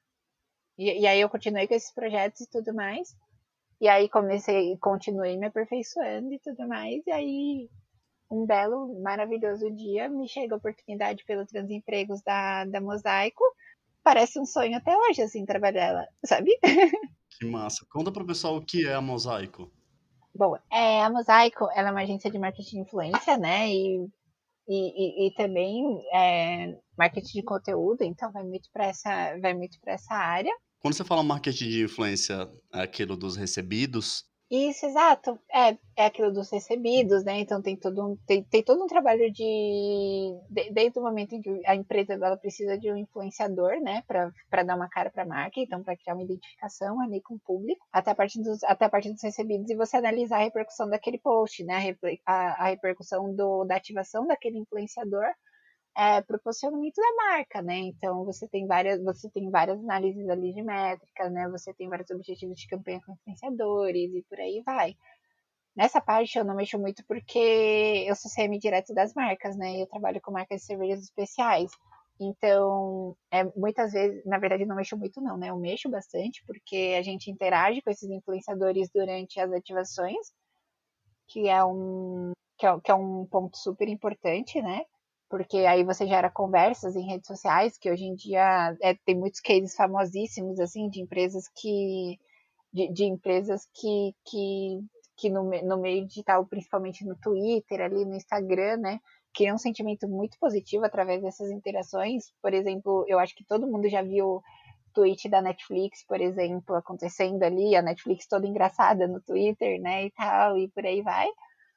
E, e aí eu continuei com esses projetos e tudo mais. E aí comecei, continuei me aperfeiçoando e tudo mais. E aí, um belo, maravilhoso dia, me chega a oportunidade pelo Transempregos da, da Mosaico. Parece um sonho até hoje, assim, trabalhar lá, sabe? Que massa. Conta pro pessoal o que é a Mosaico. Bom, é, a Mosaico, ela é uma agência de marketing de influência, né? E, e, e, e também é, marketing de conteúdo, então vai muito para essa, vai muito para essa área. Quando você fala marketing de influência, é aquilo dos recebidos? Isso, exato. É, é aquilo dos recebidos, né? Então tem todo um, tem, tem todo um trabalho de, de. Desde o momento em que a empresa ela precisa de um influenciador, né? Para dar uma cara para a marca, então para criar uma identificação ali com o público, até a, parte dos, até a parte dos recebidos e você analisar a repercussão daquele post, né? A, a repercussão do, da ativação daquele influenciador é, para o posicionamento da marca, né? Então você tem várias, você tem várias análises ali de métricas, né? Você tem vários objetivos de campanha com influenciadores e por aí vai. Nessa parte eu não mexo muito porque eu sou C M direto das marcas, né? Eu trabalho com marcas de cervejas especiais. Então, é, muitas vezes, na verdade, não mexo muito, não, né? Eu mexo bastante porque a gente interage com esses influenciadores durante as ativações, que é um, que é, que é um ponto super importante, né? Porque aí você gera conversas em redes sociais, que hoje em dia é, tem muitos cases famosíssimos, assim, de empresas que. de, de empresas que, que, que no, no meio digital, principalmente no Twitter, ali no Instagram, né? Cria um sentimento muito positivo através dessas interações. Por exemplo, eu acho que todo mundo já viu tweet da Netflix, por exemplo, acontecendo ali, a Netflix toda engraçada no Twitter, né, e tal, e por aí vai.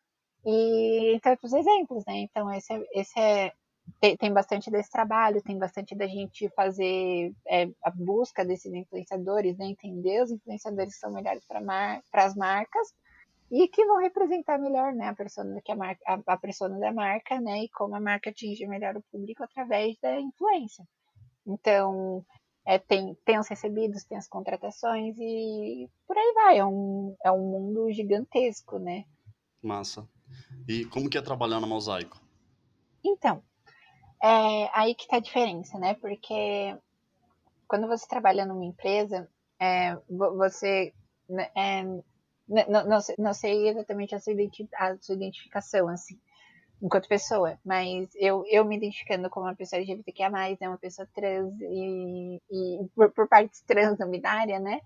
E entre outros exemplos, né? Então, esse é, esse é tem, tem bastante desse trabalho, tem bastante da gente fazer é, a busca desses influenciadores, né? Entender os influenciadores que são melhores para mar, as marcas e que vão representar melhor, né, a persona que a marca, a, a persona da marca, né, e como a marca atinge melhor o público através da influência. Então, é, tem, tem os recebidos, tem as contratações e por aí vai. É um, é um mundo gigantesco, né? Massa. E como que é trabalhar na Mosaico? Então, é aí que tá a diferença, né? Porque quando você trabalha numa empresa, é, você. Né, é, não, não, não, sei exatamente a sua, a sua identificação, assim, enquanto pessoa, mas eu, eu me identificando como uma pessoa L G B T Q I A mais, né, uma pessoa trans e, e por, por parte trans não binária, né?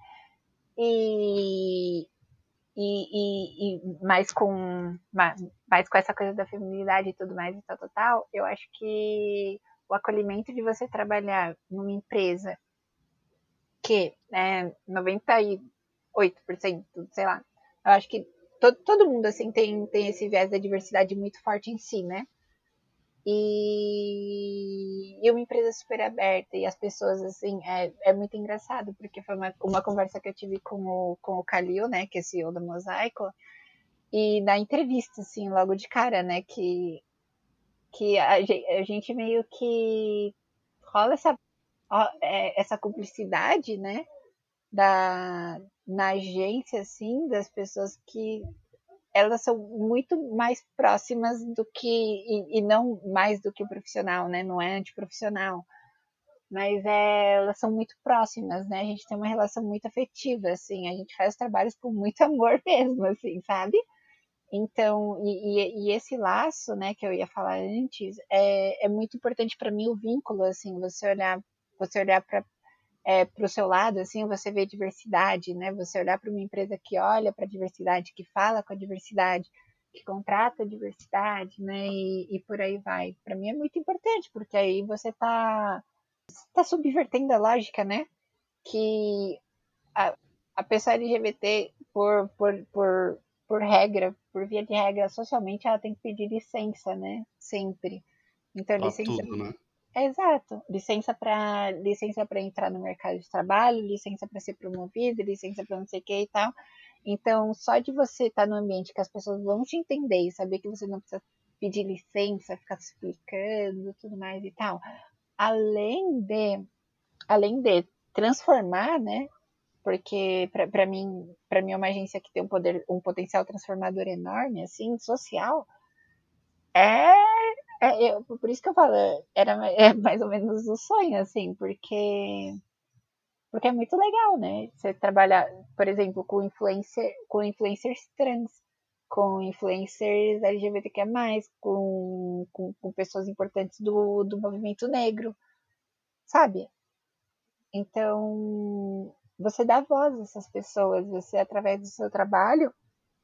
E, e, e, e mais com mais com essa coisa da feminilidade e tudo mais e tal, tal, tal, eu acho que o acolhimento de você trabalhar numa empresa que é noventa e oito por cento, sei lá, eu acho que todo, todo mundo assim tem, tem esse viés da diversidade muito forte em si, né? E, e uma empresa super aberta e as pessoas, assim, é, é muito engraçado, porque foi uma, uma conversa que eu tive com o, com o Kalil, né, que é C E O da Mosaico, e na entrevista, assim, logo de cara, né, que, que a, a gente meio que rola essa, essa cumplicidade, né, da, na agência, assim, das pessoas que elas são muito mais próximas do que, e, e não mais do que o profissional, né? Não é antiprofissional. Mas é, elas são muito próximas, né? A gente tem uma relação muito afetiva, assim. A gente faz os trabalhos com muito amor mesmo, assim, sabe? Então, e, e, e esse laço, né, que eu ia falar antes, é, é muito importante para mim o vínculo, assim, você olhar, você olhar para é, para o seu lado, assim, você vê diversidade, né? Você olhar para uma empresa que olha para a diversidade, que fala com a diversidade, que contrata a diversidade, né? E, e por aí vai. Para mim é muito importante, porque aí você está tá subvertendo a lógica, né? Que a, a pessoa L G B T, por, por, por, por regra, por via de regra, socialmente, ela tem que pedir licença, né? Sempre. Então, Pra licença. tudo, né? É, exato. Licença para licença para entrar no mercado de trabalho, licença para ser promovido, licença para não sei o que e tal. Então, só de você estar no ambiente que as pessoas vão te entender e saber que você não precisa pedir licença, ficar se explicando, tudo mais e tal. Além de, além de transformar, né? Porque para mim, para mim é uma agência que tem um poder, um potencial transformador enorme, assim, social. É, é eu, por isso que eu falo, era é mais ou menos o sonho, assim, porque porque é muito legal, né? Você trabalhar, por exemplo, com influencer, com influencers trans, com influencers L G B T Q mais, com, com, com pessoas importantes do, do movimento negro, sabe? Então, você dá voz a essas pessoas, você, através do seu trabalho,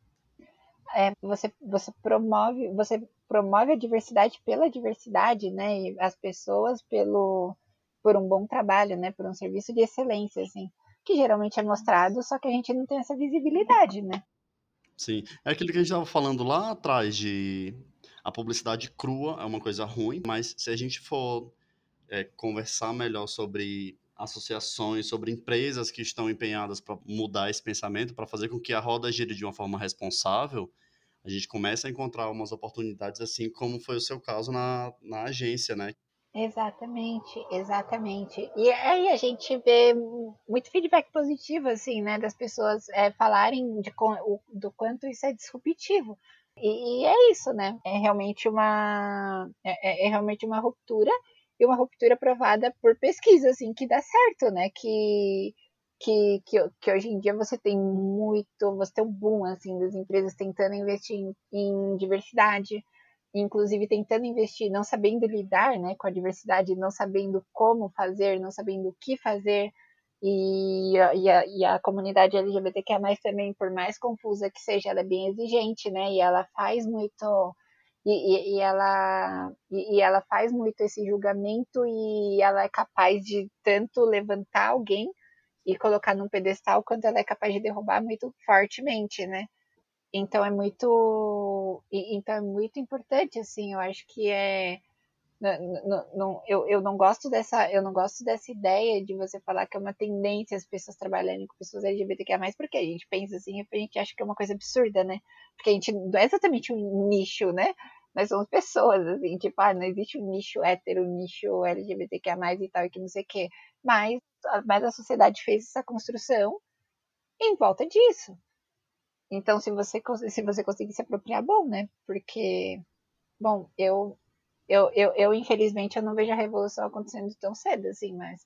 é, você, você promove, você promove a diversidade pela diversidade, né? E as pessoas pelo por um bom trabalho, né? Por um serviço de excelência, assim, que geralmente é mostrado, só que a gente não tem essa visibilidade, né? Sim. É aquilo que a gente estava falando lá atrás de a publicidade crua é uma coisa ruim, mas se a gente for é, conversar melhor sobre associações, sobre empresas que estão empenhadas para mudar esse pensamento, para fazer com que a roda gire de uma forma responsável, a gente começa a encontrar umas oportunidades assim como foi o seu caso na, na agência, né? Exatamente, exatamente. E aí a gente vê muito feedback positivo, assim, né, das pessoas é, falarem de, o, do quanto isso é disruptivo. E, e, é isso, né? É realmente uma é, é, realmente uma ruptura e uma ruptura provada por pesquisa, assim, que dá certo, né? Que que, que, que hoje em dia você tem muito, você tem um boom assim das empresas tentando investir em, em diversidade, inclusive tentando investir, não sabendo lidar, né, com a diversidade, não sabendo como fazer, não sabendo o que fazer. E, e, a, e a comunidade L G B T Q I mais, também, por mais confusa que seja, ela é bem exigente, né? E ela faz muito. E, e, e ela, e, e ela faz muito esse julgamento, e ela é capaz de tanto levantar alguém e colocar num pedestal, quanto ela é capaz de derrubar muito fortemente, né? Então é muito, então é muito importante, assim. Eu acho que é, não, não, não, eu, eu não gosto dessa, eu não gosto dessa ideia de você falar que é uma tendência as pessoas trabalharem com pessoas L G B T Q I mais, porque a gente pensa assim, a gente acha que é uma coisa absurda, né? Porque a gente não é exatamente um nicho, né? Nós somos pessoas, assim, tipo, ah, não existe um nicho hétero, um nicho L G B T Q I mais e tal, e que não sei o quê. Mas, mas a sociedade fez essa construção em volta disso. Então, se você, se você conseguir se apropriar, bom, né? Porque, bom, eu, eu, eu, eu infelizmente, eu não vejo a revolução acontecendo tão cedo, assim, mas...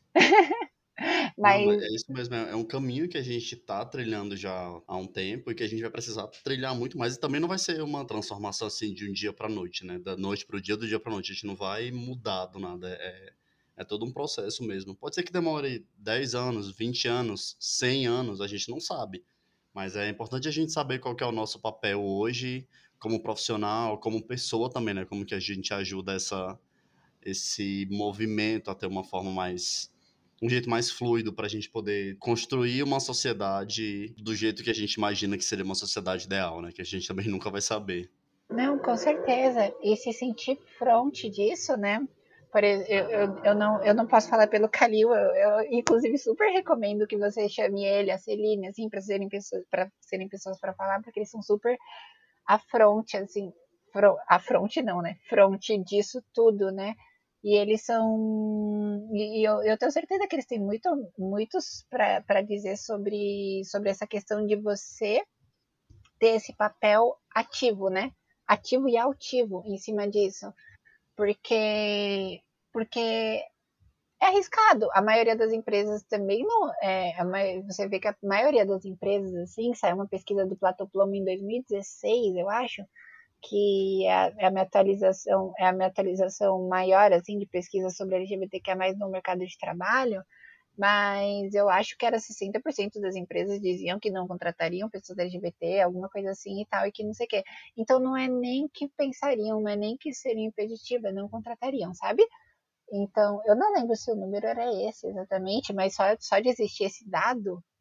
Não, mas mas, é isso mesmo, é é um caminho que a gente está trilhando já há um tempo e que a gente vai precisar trilhar muito mais, e também não vai ser uma transformação assim de um dia para noite, né? Da noite para o dia, do dia para noite. A gente não vai mudar do nada. É, é todo um processo mesmo. Pode ser que demore dez anos, vinte anos, cem anos, a gente não sabe. Mas é importante a gente saber qual que é o nosso papel hoje, como profissional, como pessoa também, né? Como que a gente ajuda essa, esse movimento a ter uma forma mais um jeito mais fluido para a gente poder construir uma sociedade do jeito que a gente imagina que seria uma sociedade ideal, né? Que a gente também nunca vai saber. não, com certeza. E se sentir fronte disso, né? Por, eu, eu, eu, não, eu não posso falar pelo Calil, eu, eu inclusive super recomendo que você chame ele, a Celine, assim, para serem pessoas para serem pessoas para falar, porque eles são super à fronte, assim, fro, à fronte não, né? Fronte disso tudo, né? E eles são. E eu, eu tenho certeza que eles têm muito, muitos para dizer sobre, sobre essa questão de você ter esse papel ativo, né? Ativo e altivo em cima disso. Porque, porque é arriscado. A maioria das empresas também não. É, a, você vê que a maioria das empresas, assim, saiu uma pesquisa do Platoplomo em dois mil e dezesseis, eu acho, que é a, é a minha atualização, é a minha atualização maior, assim, de pesquisa sobre L G B T Q I mais, no mercado de trabalho. Mas eu acho que era sessenta por cento das empresas diziam que não contratariam pessoas L G B T, alguma coisa assim e tal, e que não sei o quê. Então não é nem que pensariam, não é nem que seriam impeditivas, não contratariam, sabe? Então, eu não lembro se o número era esse exatamente, mas só, só de existir esse dado,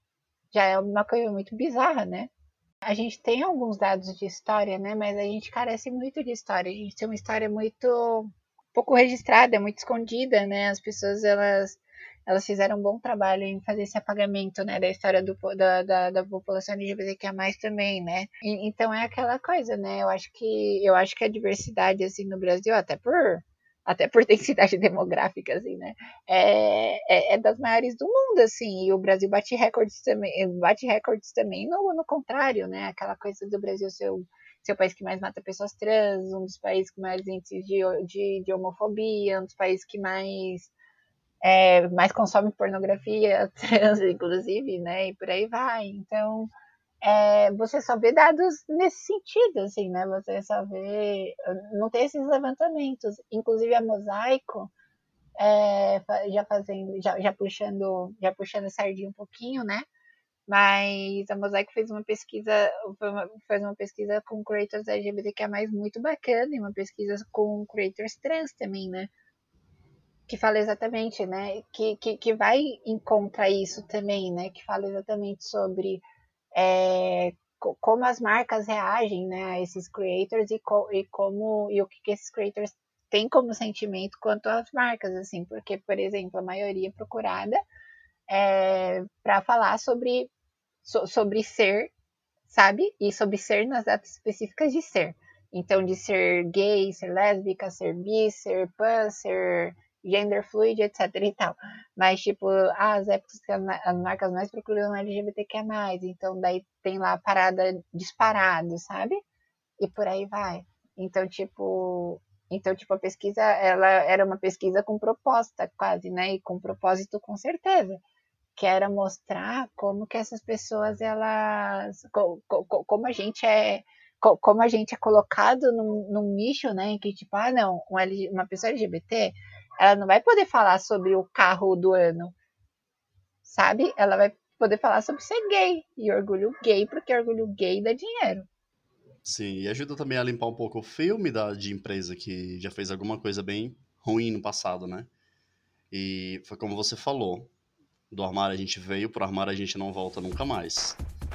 já é uma coisa muito bizarra, né? A gente tem alguns dados de história, né? Mas a gente carece muito de história. A gente tem uma história muito pouco registrada, muito escondida, né? As pessoas, elas, elas fizeram um bom trabalho em fazer esse apagamento, né? Da história do, da, da, da população L G B T Q I A mais, também, né? E, então é aquela coisa, né? Eu acho que, eu acho que a diversidade, assim, no Brasil, até por até por densidade demográfica, assim, né? É, é, é, das maiores do mundo, assim, e o Brasil bate recordes também, bate recordes também no, no contrário, né? Aquela coisa do Brasil ser o, ser o país que mais mata pessoas trans, um dos países com mais índices de, de, de homofobia, um dos países que mais, é, mais consome pornografia trans, inclusive, né? E por aí vai. Então, é, você só vê dados nesse sentido, assim, né? Você só vê. Não tem esses levantamentos. Inclusive a Mosaico, é, já fazendo, já, já puxando, já puxando a sardinha um pouquinho, né? Mas a Mosaico fez uma pesquisa, fez uma pesquisa com creators L G B T Q I A mais, muito bacana, e uma pesquisa com creators trans também, né? Que fala exatamente, né? Que, que, que vai encontrar isso também, né? Que fala exatamente sobre é, como as marcas reagem, né, a esses creators e, co, e como e o que, que esses creators têm como sentimento quanto às marcas, assim, porque, por exemplo, a maioria procurada é para falar sobre, so, sobre ser, sabe? E sobre ser nas datas específicas de ser. Então, de ser gay, ser lésbica, ser bi, ser pan, ser gender fluid, etc e tal. Mas, tipo, ah, as épocas que as marcas mais procuram L G B T Q I A mais, então daí tem lá a parada disparado, sabe? E por aí vai. Então, tipo, então, tipo, a pesquisa, ela era uma pesquisa com proposta, quase, né? E com propósito, com certeza, que era mostrar como que essas pessoas, elas, como a gente é, como a gente é colocado num, num nicho, né, que tipo, ah, não, uma pessoa L G B T, ela não vai poder falar sobre o carro do ano, sabe? Ela vai poder falar sobre ser gay, e orgulho gay, porque orgulho gay dá dinheiro. Sim, e ajuda também a limpar um pouco o filme da, de empresa que já fez alguma coisa bem ruim no passado, né? E foi como você falou, do armário a gente veio, pro armário a gente não volta nunca mais.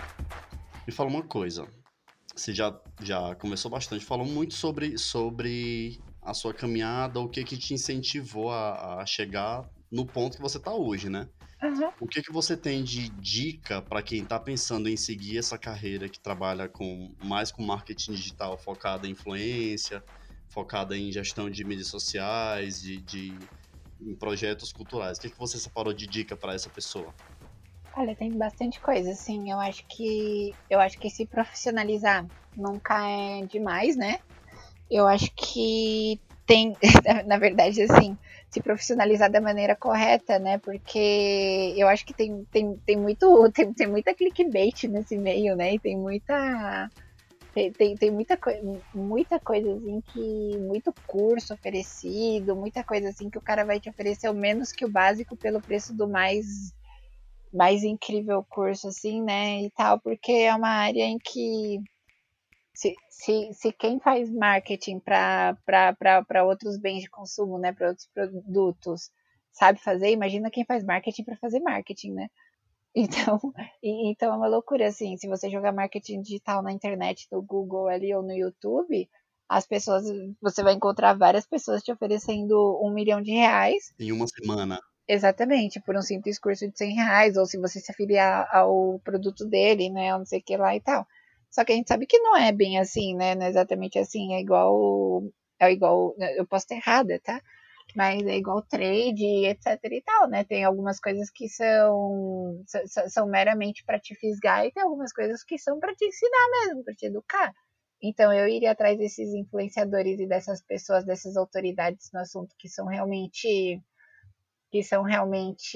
Me fala uma coisa, você já, já conversou bastante, falou muito sobre, sobre a sua caminhada, o que que te incentivou a, a chegar no ponto que você está hoje, né? Uhum. O que que você tem de dica para quem está pensando em seguir essa carreira que trabalha com mais com marketing digital, focada em influência, focada em gestão de mídias sociais, de, de em projetos culturais? O que que você separou de dica para essa pessoa? Olha, tem bastante coisa, assim, eu acho que eu acho que se profissionalizar nunca é demais, né? Eu acho que tem, na verdade, assim, se profissionalizar da maneira correta, né? Porque eu acho que tem, tem, tem muito, tem, tem muita clickbait nesse meio, né? E tem muita, tem, tem, tem muita, muita coisa assim que, muito curso oferecido, muita coisa assim que o cara vai te oferecer o menos que o básico pelo preço do mais, mais incrível curso, assim, né? E tal, porque é uma área em que se, se, se quem faz marketing para outros bens de consumo, né, para outros produtos, sabe fazer, imagina quem faz marketing para fazer marketing, né? Então, e, então é uma loucura, assim, se você jogar marketing digital na internet, no Google ali ou no YouTube, as pessoas, você vai encontrar várias pessoas te oferecendo um milhão de reais. Em uma semana. Exatamente, por um simples curso de cem reais, ou se você se afiliar ao produto dele, né, ou não sei o que lá e tal. Só que a gente sabe que não é bem assim, né, não é exatamente assim, é igual, é igual, eu posso estar errada, tá? Mas é igual trade, etc e tal, né, tem algumas coisas que são, são, são meramente para te fisgar e tem algumas coisas que são para te ensinar mesmo, para te educar. Então eu iria atrás desses influenciadores e dessas pessoas, dessas autoridades no assunto que são realmente que são realmente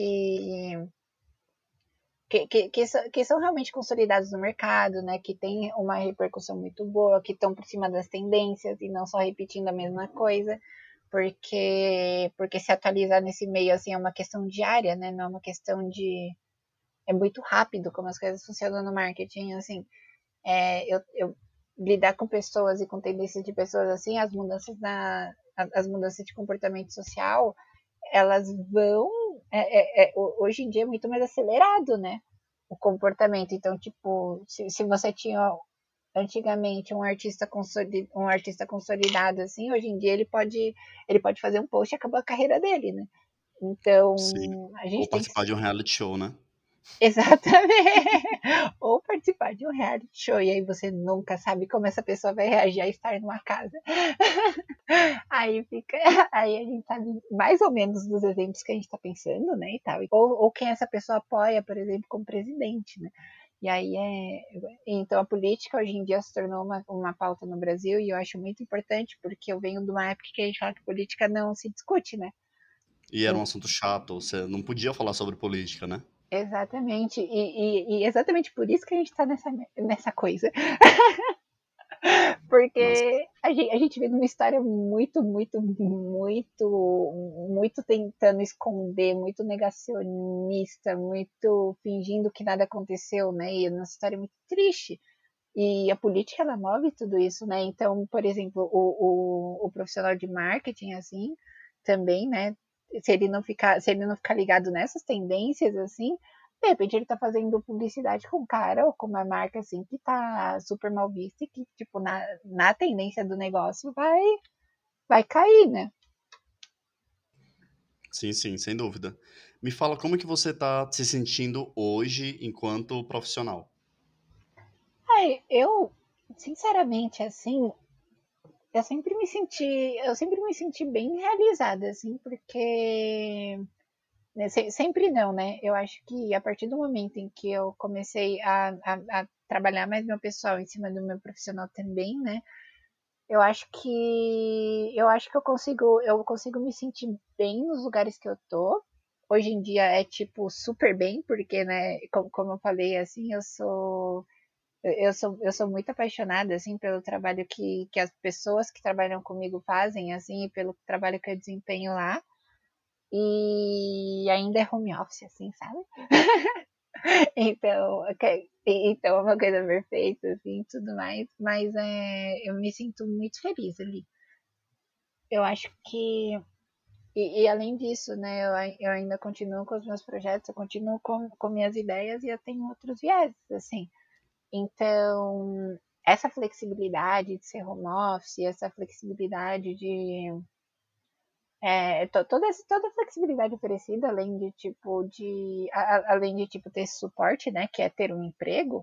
que, que, que, são, que são realmente consolidados no mercado, né? Que tem uma repercussão muito boa, que estão por cima das tendências e não só repetindo a mesma coisa, porque porque se atualizar nesse meio assim é uma questão diária, né? Não é uma questão de é muito rápido como as coisas funcionam no marketing, assim. É, eu, eu lidar com pessoas e com tendências de pessoas assim, as mudanças na as mudanças de comportamento social, elas vão. É, é, é, hoje em dia é muito mais acelerado, né? o comportamento. Então, tipo, se, se você tinha antigamente um artista, consolid, um artista consolidado, assim, hoje em dia ele pode, ele pode fazer um post e acabou a carreira dele, né? Sim. Então, a Ou gente tem que. participar de um reality show, né? Exatamente! Ou participar de um reality show, e aí você nunca sabe como essa pessoa vai reagir a estar numa casa. Aí fica. Aí a gente sabe mais ou menos dos exemplos que a gente está pensando, né? E tal. Ou, ou quem essa pessoa apoia, por exemplo, como presidente, né? E aí é. Então a política hoje em dia se tornou uma, uma pauta no Brasil e eu acho muito importante, porque eu venho de uma época que a gente fala que política não se discute, né? E era um assunto chato, você não podia falar sobre política, né? Exatamente. E, e, e exatamente por isso que a gente tá nessa, nessa coisa. Nossa, Porque a gente, a gente vê uma história muito, muito, muito, muito tentando esconder, muito negacionista, muito fingindo que nada aconteceu, né? E é uma história muito triste. E a política, ela move tudo isso, né? Então, por exemplo, o, o, o profissional de marketing, assim, também, né? Se ele não ficar, se ele não ficar ligado nessas tendências, assim, de repente ele tá fazendo publicidade com um cara ou com uma marca, assim, que tá super mal vista e que, tipo, na, na tendência do negócio vai, vai cair, né? sim, sim, sem dúvida. Me fala como que você tá se sentindo hoje enquanto profissional. Ai, eu, sinceramente, assim, eu sempre me senti, eu sempre me senti bem realizada, assim, porque né, se- sempre não, né? Eu acho que a partir do momento em que eu comecei a, a, a trabalhar mais meu pessoal em cima do meu profissional também, né? Eu acho que eu acho que eu consigo eu consigo me sentir bem nos lugares que eu tô. Hoje em dia é tipo super bem, porque né, como, como eu falei assim, eu sou eu eu sou, eu sou muito apaixonada assim pelo trabalho que, que as pessoas que trabalham comigo fazem assim e pelo trabalho que eu desempenho lá. E ainda é home office, assim, sabe? Então, ok, então é uma coisa perfeita, assim, tudo mais, mas é, eu me sinto muito feliz ali. Eu acho que, e, e além disso, né, eu, eu, ainda continuo com os meus projetos, eu continuo com, com minhas ideias e eu tenho outros vieses, assim. Então, essa flexibilidade de ser home office, essa flexibilidade de É, to- toda, essa- toda a flexibilidade oferecida, além de tipo de a- a- além de tipo ter esse suporte, né, que é ter um emprego,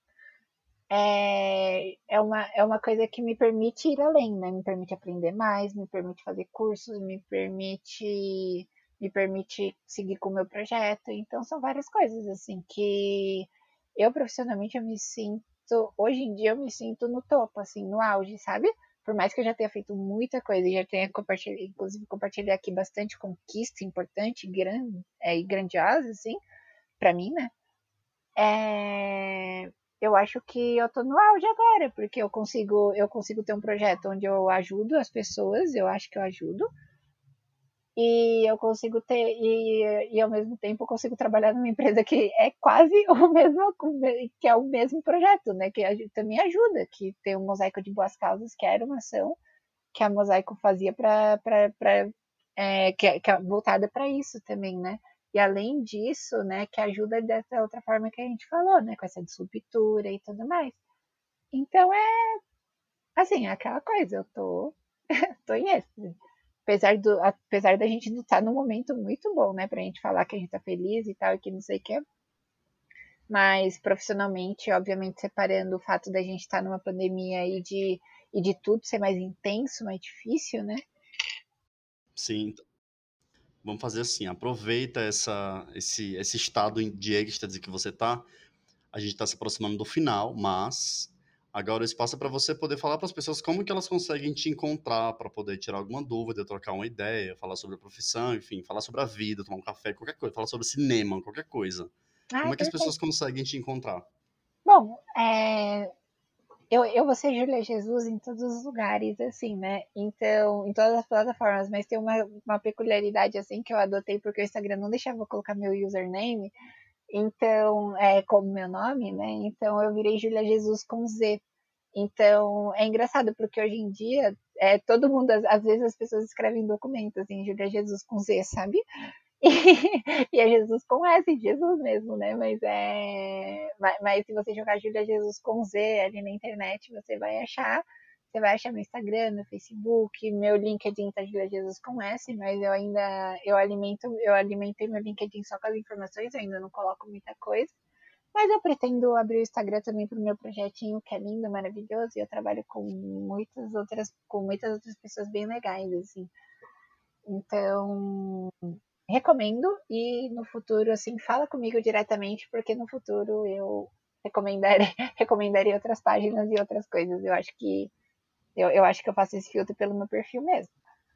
é, é uma, é uma coisa que me permite ir além, né? Me permite aprender mais, me permite fazer cursos, me permite me permite seguir com o meu projeto. Então são várias coisas assim que eu profissionalmente eu me sinto hoje em dia eu me sinto no topo, assim, no auge, sabe? Por mais que eu já tenha feito muita coisa e já tenha compartilhado, inclusive compartilhar aqui bastante conquista importante, grande, é, e grandiosa, assim, para mim, né? É, eu acho que eu tô no auge agora, porque eu consigo, eu consigo ter um projeto onde eu ajudo as pessoas, eu acho que eu ajudo, e eu consigo ter, e, e ao mesmo tempo eu consigo trabalhar numa empresa que é quase o mesmo, que é o mesmo projeto, né? Que também ajuda, que tem o Mosaico de Boas Causas, que era uma ação que a Mosaico fazia para é, que, é, que é voltada para isso também, né? E além disso, né, que ajuda dessa outra forma que a gente falou, né, com essa disruptura e tudo mais. Então é assim, é aquela coisa, eu tô, tô em êxtase. Apesar, do, apesar da gente não estar num momento muito bom, né, pra gente falar que a gente tá feliz e tal, e que não sei o que, mas profissionalmente, obviamente, separando o fato da gente estar numa pandemia e de, e de tudo ser mais intenso, mais difícil, né? Sim, vamos fazer assim, aproveita essa, esse, esse estado de êxtase que você tá. A gente está se aproximando do final, mas agora o espaço é para você poder falar para as pessoas como que elas conseguem te encontrar para poder tirar alguma dúvida, trocar uma ideia, falar sobre a profissão, enfim, falar sobre a vida, tomar um café, qualquer coisa, falar sobre cinema, qualquer coisa. Ah, Como é é que as perfeito. pessoas conseguem te encontrar? Bom, é, eu, eu vou ser Júlia Jesus em todos os lugares, assim, né? Então, em todas as plataformas, mas tem uma, uma peculiaridade, assim, que eu adotei porque o Instagram não deixava eu colocar meu username, então, é como meu nome, né? Então, eu virei Júlia Jesus com Z. Então, é engraçado, porque hoje em dia, é, todo mundo, às, às vezes as pessoas escrevem documentos, assim, Júlia Jesus com Z, sabe? E é Jesus com S, Jesus mesmo, né? Mas é. Mas, mas se você jogar Júlia Jesus com Z ali na internet, você vai achar. Você vai achar no Instagram, no Facebook, meu LinkedIn tá Júlia Jesus com S, mas eu ainda eu alimento, eu alimentei meu LinkedIn só com as informações, eu ainda não coloco muita coisa. Mas eu pretendo abrir o Instagram também pro meu projetinho, que é lindo, maravilhoso, e eu trabalho com muitas outras, com muitas outras pessoas bem legais, assim. Então, recomendo e no futuro, assim, fala comigo diretamente, porque no futuro eu recomendarei, recomendarei outras páginas e outras coisas. Eu acho que eu, eu acho que eu faço esse filtro pelo meu perfil mesmo.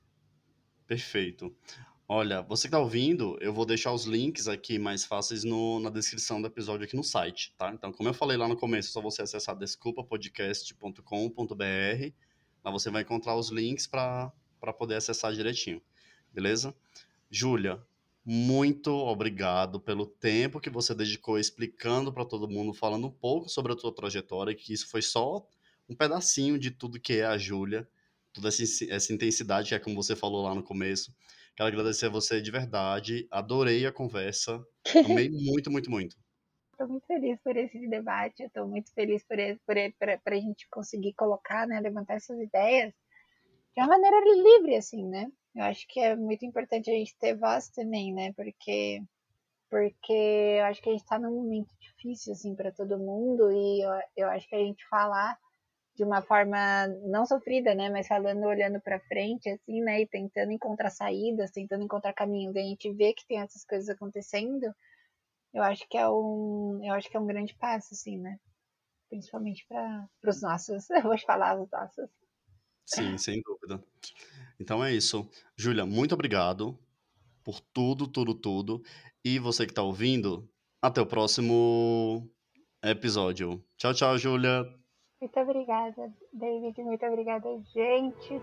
Perfeito. Olha, você que tá ouvindo, eu vou deixar os links aqui mais fáceis no, na descrição do episódio aqui no site, tá? Então, como eu falei lá no começo, é só você acessar desculpa podcast ponto com ponto b r. Lá você vai encontrar os links para poder acessar direitinho, beleza? Júlia, muito obrigado pelo tempo que você dedicou explicando para todo mundo, falando um pouco sobre a tua trajetória, que isso foi só um pedacinho de tudo que é a Júlia, toda essa, essa intensidade que é como você falou lá no começo. Quero agradecer a você de verdade, adorei a conversa, amei muito, muito, muito. Estou muito feliz por esse debate, estou muito feliz por, por, por, a gente conseguir colocar, né, levantar essas ideias de uma maneira livre, assim, né? Eu acho que é muito importante a gente ter voz também, né? Porque, porque eu acho que a gente está num momento difícil, assim, para todo mundo e eu, eu acho que a gente falar de uma forma não sofrida, né? Mas falando, olhando para frente, assim, né? E tentando encontrar saídas, tentando encontrar caminhos. E a gente vê que tem essas coisas acontecendo. Eu acho que é um, eu acho que é um grande passo, assim, né? Principalmente para os nossos, eu vou falar os nossos. Sim, sem dúvida. Então é isso. Júlia, muito obrigado por tudo, tudo, tudo. E você que está ouvindo, até o próximo episódio. Tchau, tchau, Júlia. Muito obrigada, David. Muito obrigada, gente.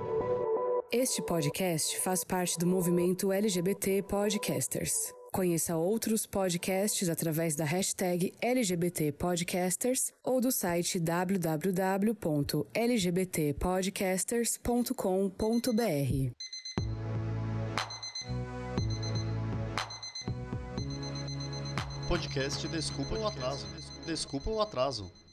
Este podcast faz parte do movimento L G B T Podcasters. Conheça outros podcasts através da hashtag L G B T Podcasters ou do site w w w ponto l g b t podcasters ponto com ponto b r. Podcast Desculpa o Atraso. Desculpa o Atraso.